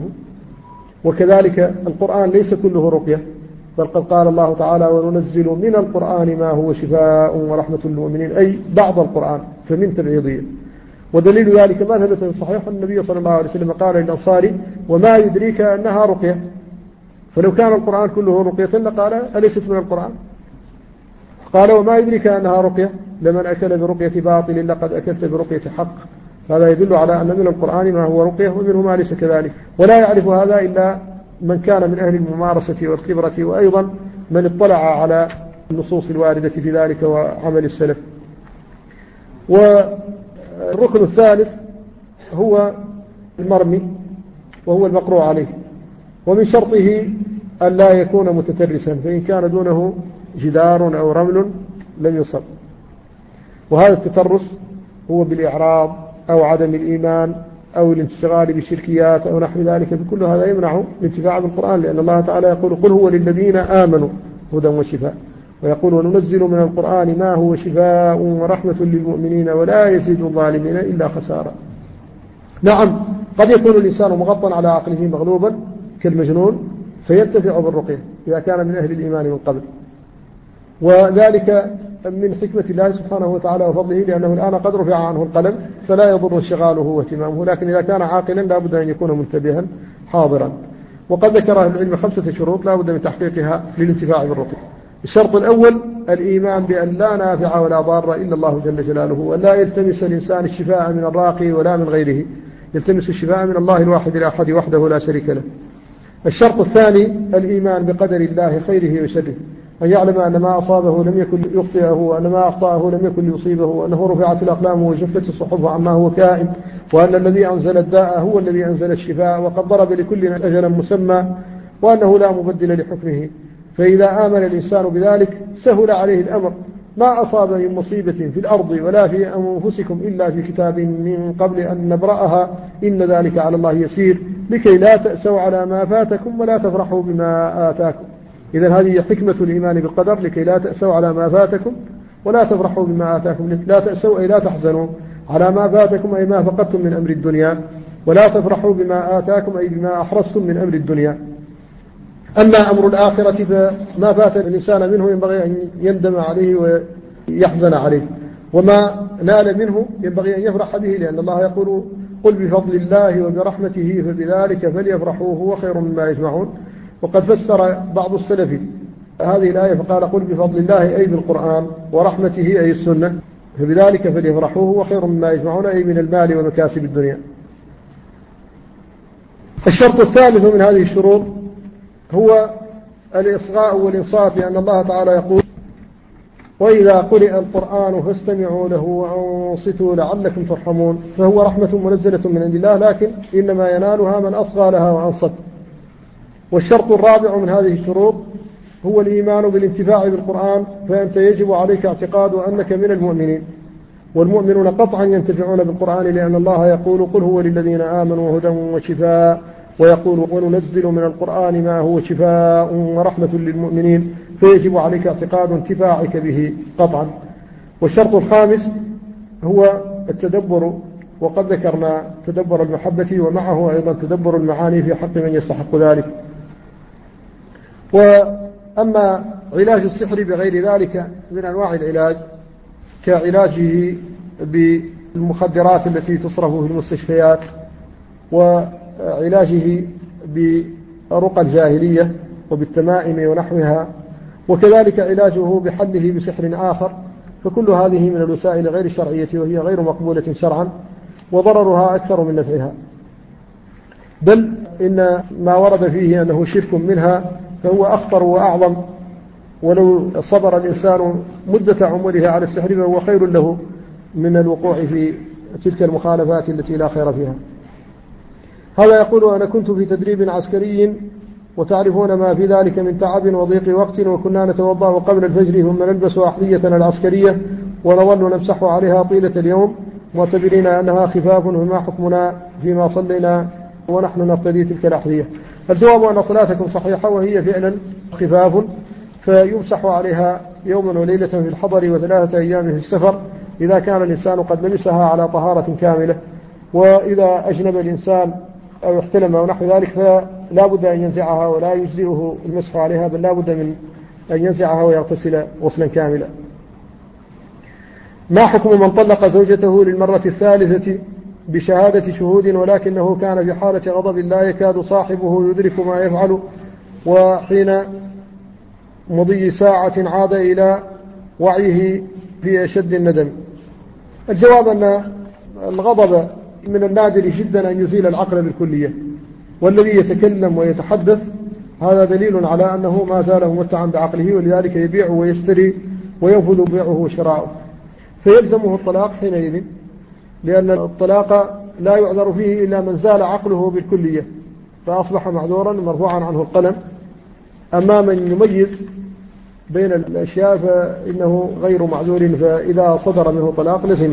وكذلك القرآن ليس كله رقية، بل قد قال الله تعالى: وننزل من القرآن ما هو شفاء ورحمة للمؤمنين، أي بعض القرآن، فمن تبعيضية. ودليل ذلك ما ثبت في صحيح النبي صلى الله عليه وسلم قال للأنصاري: وما يدريك أنها رقية؟ فلو كان القرآن كله رقية لقال: أليست من القرآن؟ قال: وما يدريك أنها رقية؟ لمن أكل برقية باطل لقد أكلت برقية حق. هذا يدل على أن من القرآن ما هو رقية ومنه ما ليس كذلك، ولا يعرف هذا إلا من كان من أهل الممارسة والخبرة، وأيضا من اطلع على النصوص الواردة في ذلك وعمل السلف. والركن الثالث هو المرمي، وهو المقروء عليه، ومن شرطه أن لا يكون متترسا، فإن كان دونه جدار أو رمل لم يصب. وهذا التترس هو بالإعراض أو عدم الإيمان أو الانشغال بالشركيات أو نحو ذلك، بكل هذا يمنع الانتفاع بالقرآن، لأن الله تعالى يقول: قل هو للذين آمنوا هدى وشفاء، ويقول: وننزل من القرآن ما هو شفاء ورحمة للمؤمنين ولا يزيد الظالمين إلا خسارا. نعم، قد يكون الإنسان مغطى على عقله مغلوبا كالمجنون فينتفع بالرقية إذا كان من أهل الإيمان من قبل، وذلك من حكمة الله سبحانه وتعالى وفضله، لأنه الآن قد رفع عنه القلم فلا يضر اشتغاله واهتمامه، لكن إذا كان عاقلا لا بد أن يكون منتبها حاضرا. وقد ذكر أهل العلم 5 شروط لا بد من تحقيقها للانتفاع بالرقية. الشرط الأول الإيمان بأن لا نافع ولا ضار إلا الله جل جلاله، وأن لا يلتمس الإنسان الشفاء من الراقي ولا من غيره، يلتمس الشفاء من الله الواحد الأحد وحده لا شريك له. الشرط الثاني الإيمان بقدر الله خيره وشره، أن يعلم أن ما أصابه لم يكن يخطئه، وأن ما أخطأه لم يكن ليصيبه، وأنه رفعت الأقلام وجفت الصحف عما هو كائن، وأن الذي أنزل الداء هو الذي أنزل الشفاء، وقد ضرب لكل أجلا مسمى، وأنه لا مبدل لحكمه. فإذا آمن الإنسان بذلك سهل عليه الأمر. ما أصاب من مصيبة في الأرض ولا في أنفسكم إلا في كتاب من قبل أن نبرأها إن ذلك على الله يسير، لكي لا تأسوا على ما فاتكم ولا تفرحوا بما آتاكم. إذن هذه حكمة الإيمان بالقدر، لكي لا تأسوا على ما فاتكم ولا تفرحوا بما آتاكم. لا تأسوا أي لا تحزنوا على ما فاتكم أي ما فقدتم من أمر الدنيا، ولا تفرحوا بما آتاكم أي بما أحرزتم من أمر الدنيا. أما أمر الآخرة فما فات الإنسان منه ينبغي أن يندم عليه ويحزن عليه، وما نال منه ينبغي أن يفرح به، لأن الله يقول قل بفضل الله وبرحمته فبذلك فليفرحوا هو خير مما يجمعون. وقد فسر بعض السلف هذه الآية فقال قل بفضل الله أي بالقرآن، ورحمته أي السنة، فبذلك فليفرحوا هو خير مما يجمعون أي من المال ومكاسب الدنيا. الشرط الثالث من هذه الشروط هو الإصغاء والإنصات، لأن الله تعالى يقول وإذا قرئ القرآن فاستمعوا له وأنصتوا لعلكم ترحمون، فهو رحمة منزلة من عند الله، لكن إنما ينالها من أصغى لها وأنصت. والشرط الرابع من هذه الشروط هو الإيمان بالانتفاع بالقرآن، فأنت يجب عليك اعتقاد أنك من المؤمنين، والمؤمنون قطعا ينتفعون بالقرآن، لأن الله يقول قل هو للذين آمنوا هدى وشفاء، ويقول وننزل من القرآن ما هو شفاء ورحمة للمؤمنين، فيجب عليك اعتقاد انتفاعك به قطعا. والشرط الخامس هو التدبر، وقد ذكرنا تدبر المحبة ومعه أيضا تدبر المعاني في حق من يستحق ذلك. وأما علاج السحر بغير ذلك من أنواع العلاج كعلاجه بالمخدرات التي تصرف في المستشفيات، وعلاجه برقى الجاهلية وبالتمائم ونحوها، وكذلك علاجه بحله بسحر آخر، فكل هذه من الوسائل غير الشرعية وهي غير مقبولة شرعا، وضررها أكثر من نفعها، بل إن ما ورد فيه أنه شرك منها فهو أخطر وأعظم، ولو صبر الإنسان مدة عمره على السحر فهو خير له من الوقوع في تلك المخالفات التي لا خير فيها. هذا يقول أنا كنت في تدريب عسكري، وتعرفون ما في ذلك من تعب وضيق وقت، وكنا نتوضأ قبل الفجر ثم نلبس أحذيتنا العسكرية ونظل نمسح عليها طيلة اليوم معتبرين أنها خفاف، فما حكمنا فيما صلينا ونحن نرتدي تلك الأحذية؟ الجواب أن صلاتكم صحيحة، وهي فعلا خفاف، فيمسح عليها يوما وليلة في الحضر و3 أيام في السفر إذا كان الإنسان قد لبسها على طهارة كاملة. وإذا أجنب الإنسان أو احتلم أو نحو ذلك فلا بد أن ينزعها، ولا يجزئه المسح عليها، بل لا بد من أن ينزعها ويغتسل غسلا كاملا. ما حكم من طلق زوجته للمرة الثالثة بشهادة شهود ولكنه كان في حالة غضب لا يكاد صاحبه يدرك ما يفعل، وحين مضي ساعة عاد إلى وعيه في أشد الندم؟ الجواب أن الغضب من النادر جدا أن يزيل العقل بالكلية، والذي يتكلم ويتحدث هذا دليل على أنه ما زال ممتعا بعقله، ولذلك يبيع ويشتري وينفذ بيعه وشراؤه، فيلزمه الطلاق حينئذ، لأن الطلاق لا يعذر فيه إلا من زال عقله بالكلية، فأصبح معذورا مرفوعا عنه القلم. أما من يميز بين الأشياء فإنه غير معذور، فإذا صدر منه طلاق لزمه.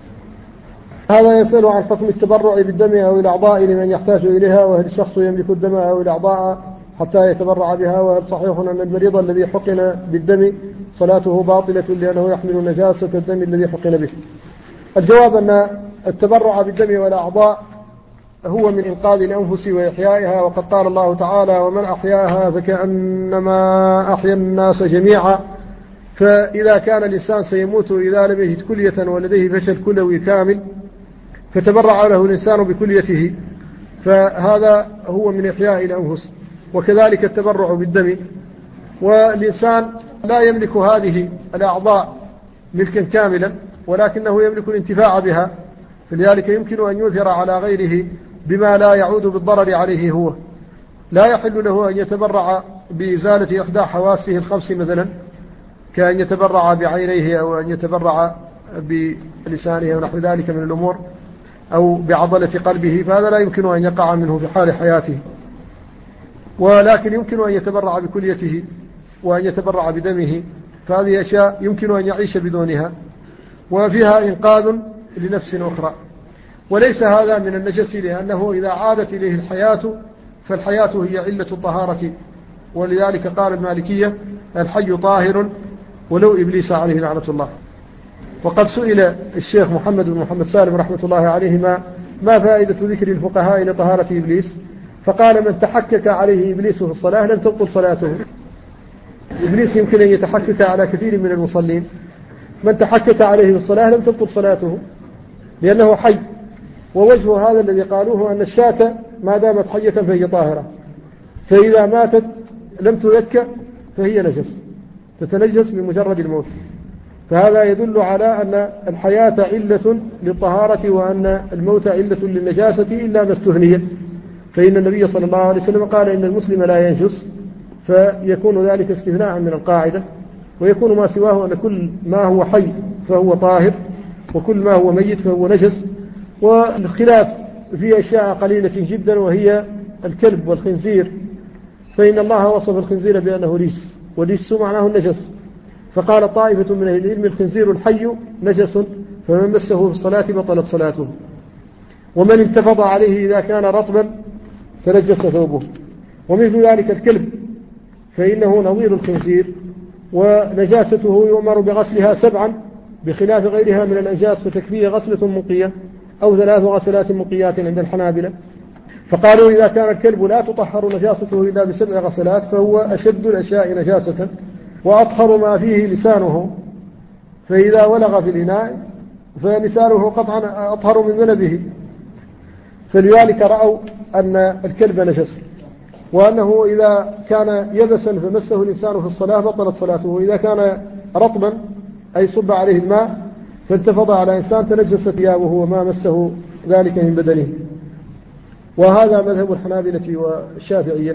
هذا يسأل عن حكم التبرع بالدم أو الأعضاء لمن يحتاج إليها، وهل الشخص يملك الدم أو الأعضاء حتى يتبرع بها، وهل صحيح أن المريض الذي حقن بالدم صلاته باطلة لأنه يحمل نجاسة الدم الذي حقن به؟ الجواب أن التبرع بالدم والأعضاء هو من إنقاذ الأنفس وإحيائها، وقد قال الله تعالى ومن أحياها فكأنما أحيا الناس جميعا. فإذا كان الإنسان سيموت إذا لم يجد كلية ولديه فشل كلوي كامل فتبرع له الإنسان بكليته، فهذا هو من إحياء الأنفس. وكذلك التبرع بالدم، والإنسان لا يملك هذه الأعضاء ملكا كاملا، ولكنه يملك الانتفاع بها، فلذلك يمكن أن يؤثر على غيره بما لا يعود بالضرر عليه هو. لا يحل له أن يتبرع بإزالة إحدى حواسه الخمس مثلا، كأن يتبرع بعينيه أو أن يتبرع بلسانه ونحو ذلك من الأمور، أو بعضلة قلبه، فهذا لا يمكن أن يقع منه في حال حياته، ولكن يمكن أن يتبرع بكليته وأن يتبرع بدمه، فهذه أشياء يمكن أن يعيش بدونها، وفيها إنقاذ لنفس أخرى. وليس هذا من النجس، لأنه إذا عادت إليه الحياة فالحياة هي علة الطهارة، ولذلك قال المالكية الحي طاهر ولو إبليس عليه لعنة الله. وقد سئل الشيخ محمد بن محمد سالم رحمة الله عليه ما فائدة ذكر الفقهاء لطهارة إبليس، فقال من تحكك عليه إبليس في الصلاة لم تبطل صلاته. إبليس يمكن أن يتحكك على كثير من المصلين، من تحكك عليه في الصلاة لم تبطل صلاته لأنه حي. ووجه هذا الذي قالوه أن الشاة ما دامت حية فهي طاهرة، فإذا ماتت لم تذكى فهي نجس، تتنجس بمجرد الموت. فهذا يدل على أن الحياة علة للطهارة وأن الموت علة للنجاسة إلا ما استثني. فإن النبي صلى الله عليه وسلم قال إن المسلم لا ينجس، فيكون ذلك استثناء من القاعدة، ويكون ما سواه أن كل ما هو حي فهو طاهر وكل ما هو ميت فهو نجس. والخلاف في أشياء قليلة جدا وهي الكلب والخنزير، فإن الله وصف الخنزير بأنه رجس، والرجس معناه النجس، فقال طائفة من أهل العلم الخنزير الحي نجس فمن مسه في الصلاة بطلت صلاته، ومن انتفض عليه إذا كان رطبا تنجس ثوبه. ومثل ذلك الكلب فإنه نظير الخنزير، ونجاسته يؤمر بغسلها 7 بخلاف غيرها من الأنجاس، فتكفيه غسلة مقية أو 3 غسلات مقيات عند الحنابلة. فقالوا إذا كان الكلب لا تطهر نجاسته إلا ب7 غسلات فهو أشد الأشياء نجاسة وأطهر ما فيه لسانه، فإذا ولغ في الإناء فلسانه قطعا أطهر من ذنبه. فلذلك رأوا أن الكلب نجس، وأنه إذا كان يبسا فمسه الإنسان في الصلاة بطلت صلاته، وإذا كان رطبا أي صب عليه الماء فانتفض على إنسان تنجست ثيابه وما مسه ذلك من بدنه. وهذا مذهب الحنابلة والشافعية.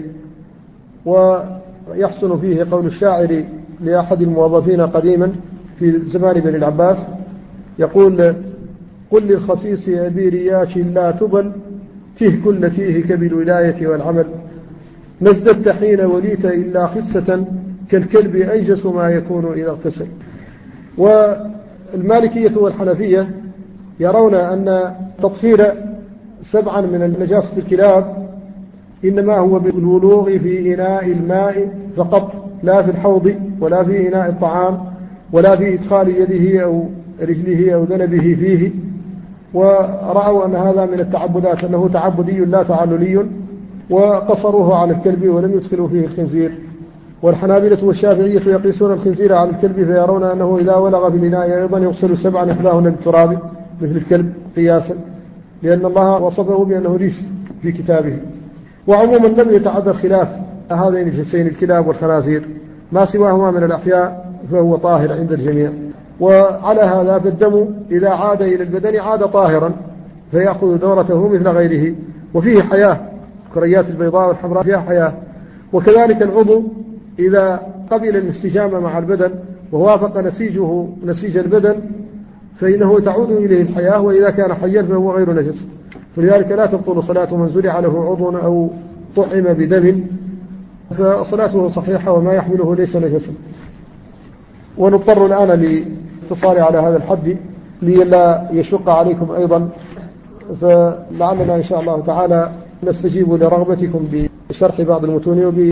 ويحسن فيه قول الشاعر لأحد الموظفين قديما في زمان بن العباس يقول: قل للخسيس أبي رياش لا تبل تيه كل تيهك بالولاية والعمل، ما ازددت حين وليت إلا خسة كالكلب أنجس ما يكون إذا اغتسل. والمالكية والحنفية يرون أن تطهير 7 من نجاسة الكلاب إنما هو بالولوغ في إناء الماء فقط، لا في الحوض ولا في إناء الطعام ولا في إدخال يده أو رجله أو ذنبه فيه. ورأوا أن هذا من التعبدات، أنه تعبدي لا تعللي، وقصروه على الكلب ولم يدخلوا فيه الخنزير. والحنابلة والشافعية يقيسون الخنزير على الكلب، فيرون أنه إذا ولغ في الإناء أيضا يغسل 7 إحداهن بالتراب مثل الكلب قياسا، لأن الله وصفه بأنه رجس في كتابه. وعموما لم يتعذر خلاف هذين الجنسين الكلاب والخنازير، ما سواهما من الأحياء فهو طاهر عند الجميع. وعلى هذا فالدم إذا عاد إلى البدن عاد طاهرا فيأخذ دورته مثل غيره، وفيه حياة، كريات البيضاء والحمراء فيها حياة. وكذلك العضو إذا قبل الاستجامة مع البدن ووافق نسيجه نسيج البدن فإنه تعود إليه الحياة، وإذا كان حيا فهو غير نجس. فلذلك لا تبطل صلاة من زرع له عضو أو طعم بدم، فصلاته صحيحة وما يحمله ليس نجسا. ونضطر الآن للاتصال على هذا الحد لئلا يشق عليكم أيضا، فلعلنا إن شاء الله تعالى نستجيب لرغبتكم بشرح بعض المتون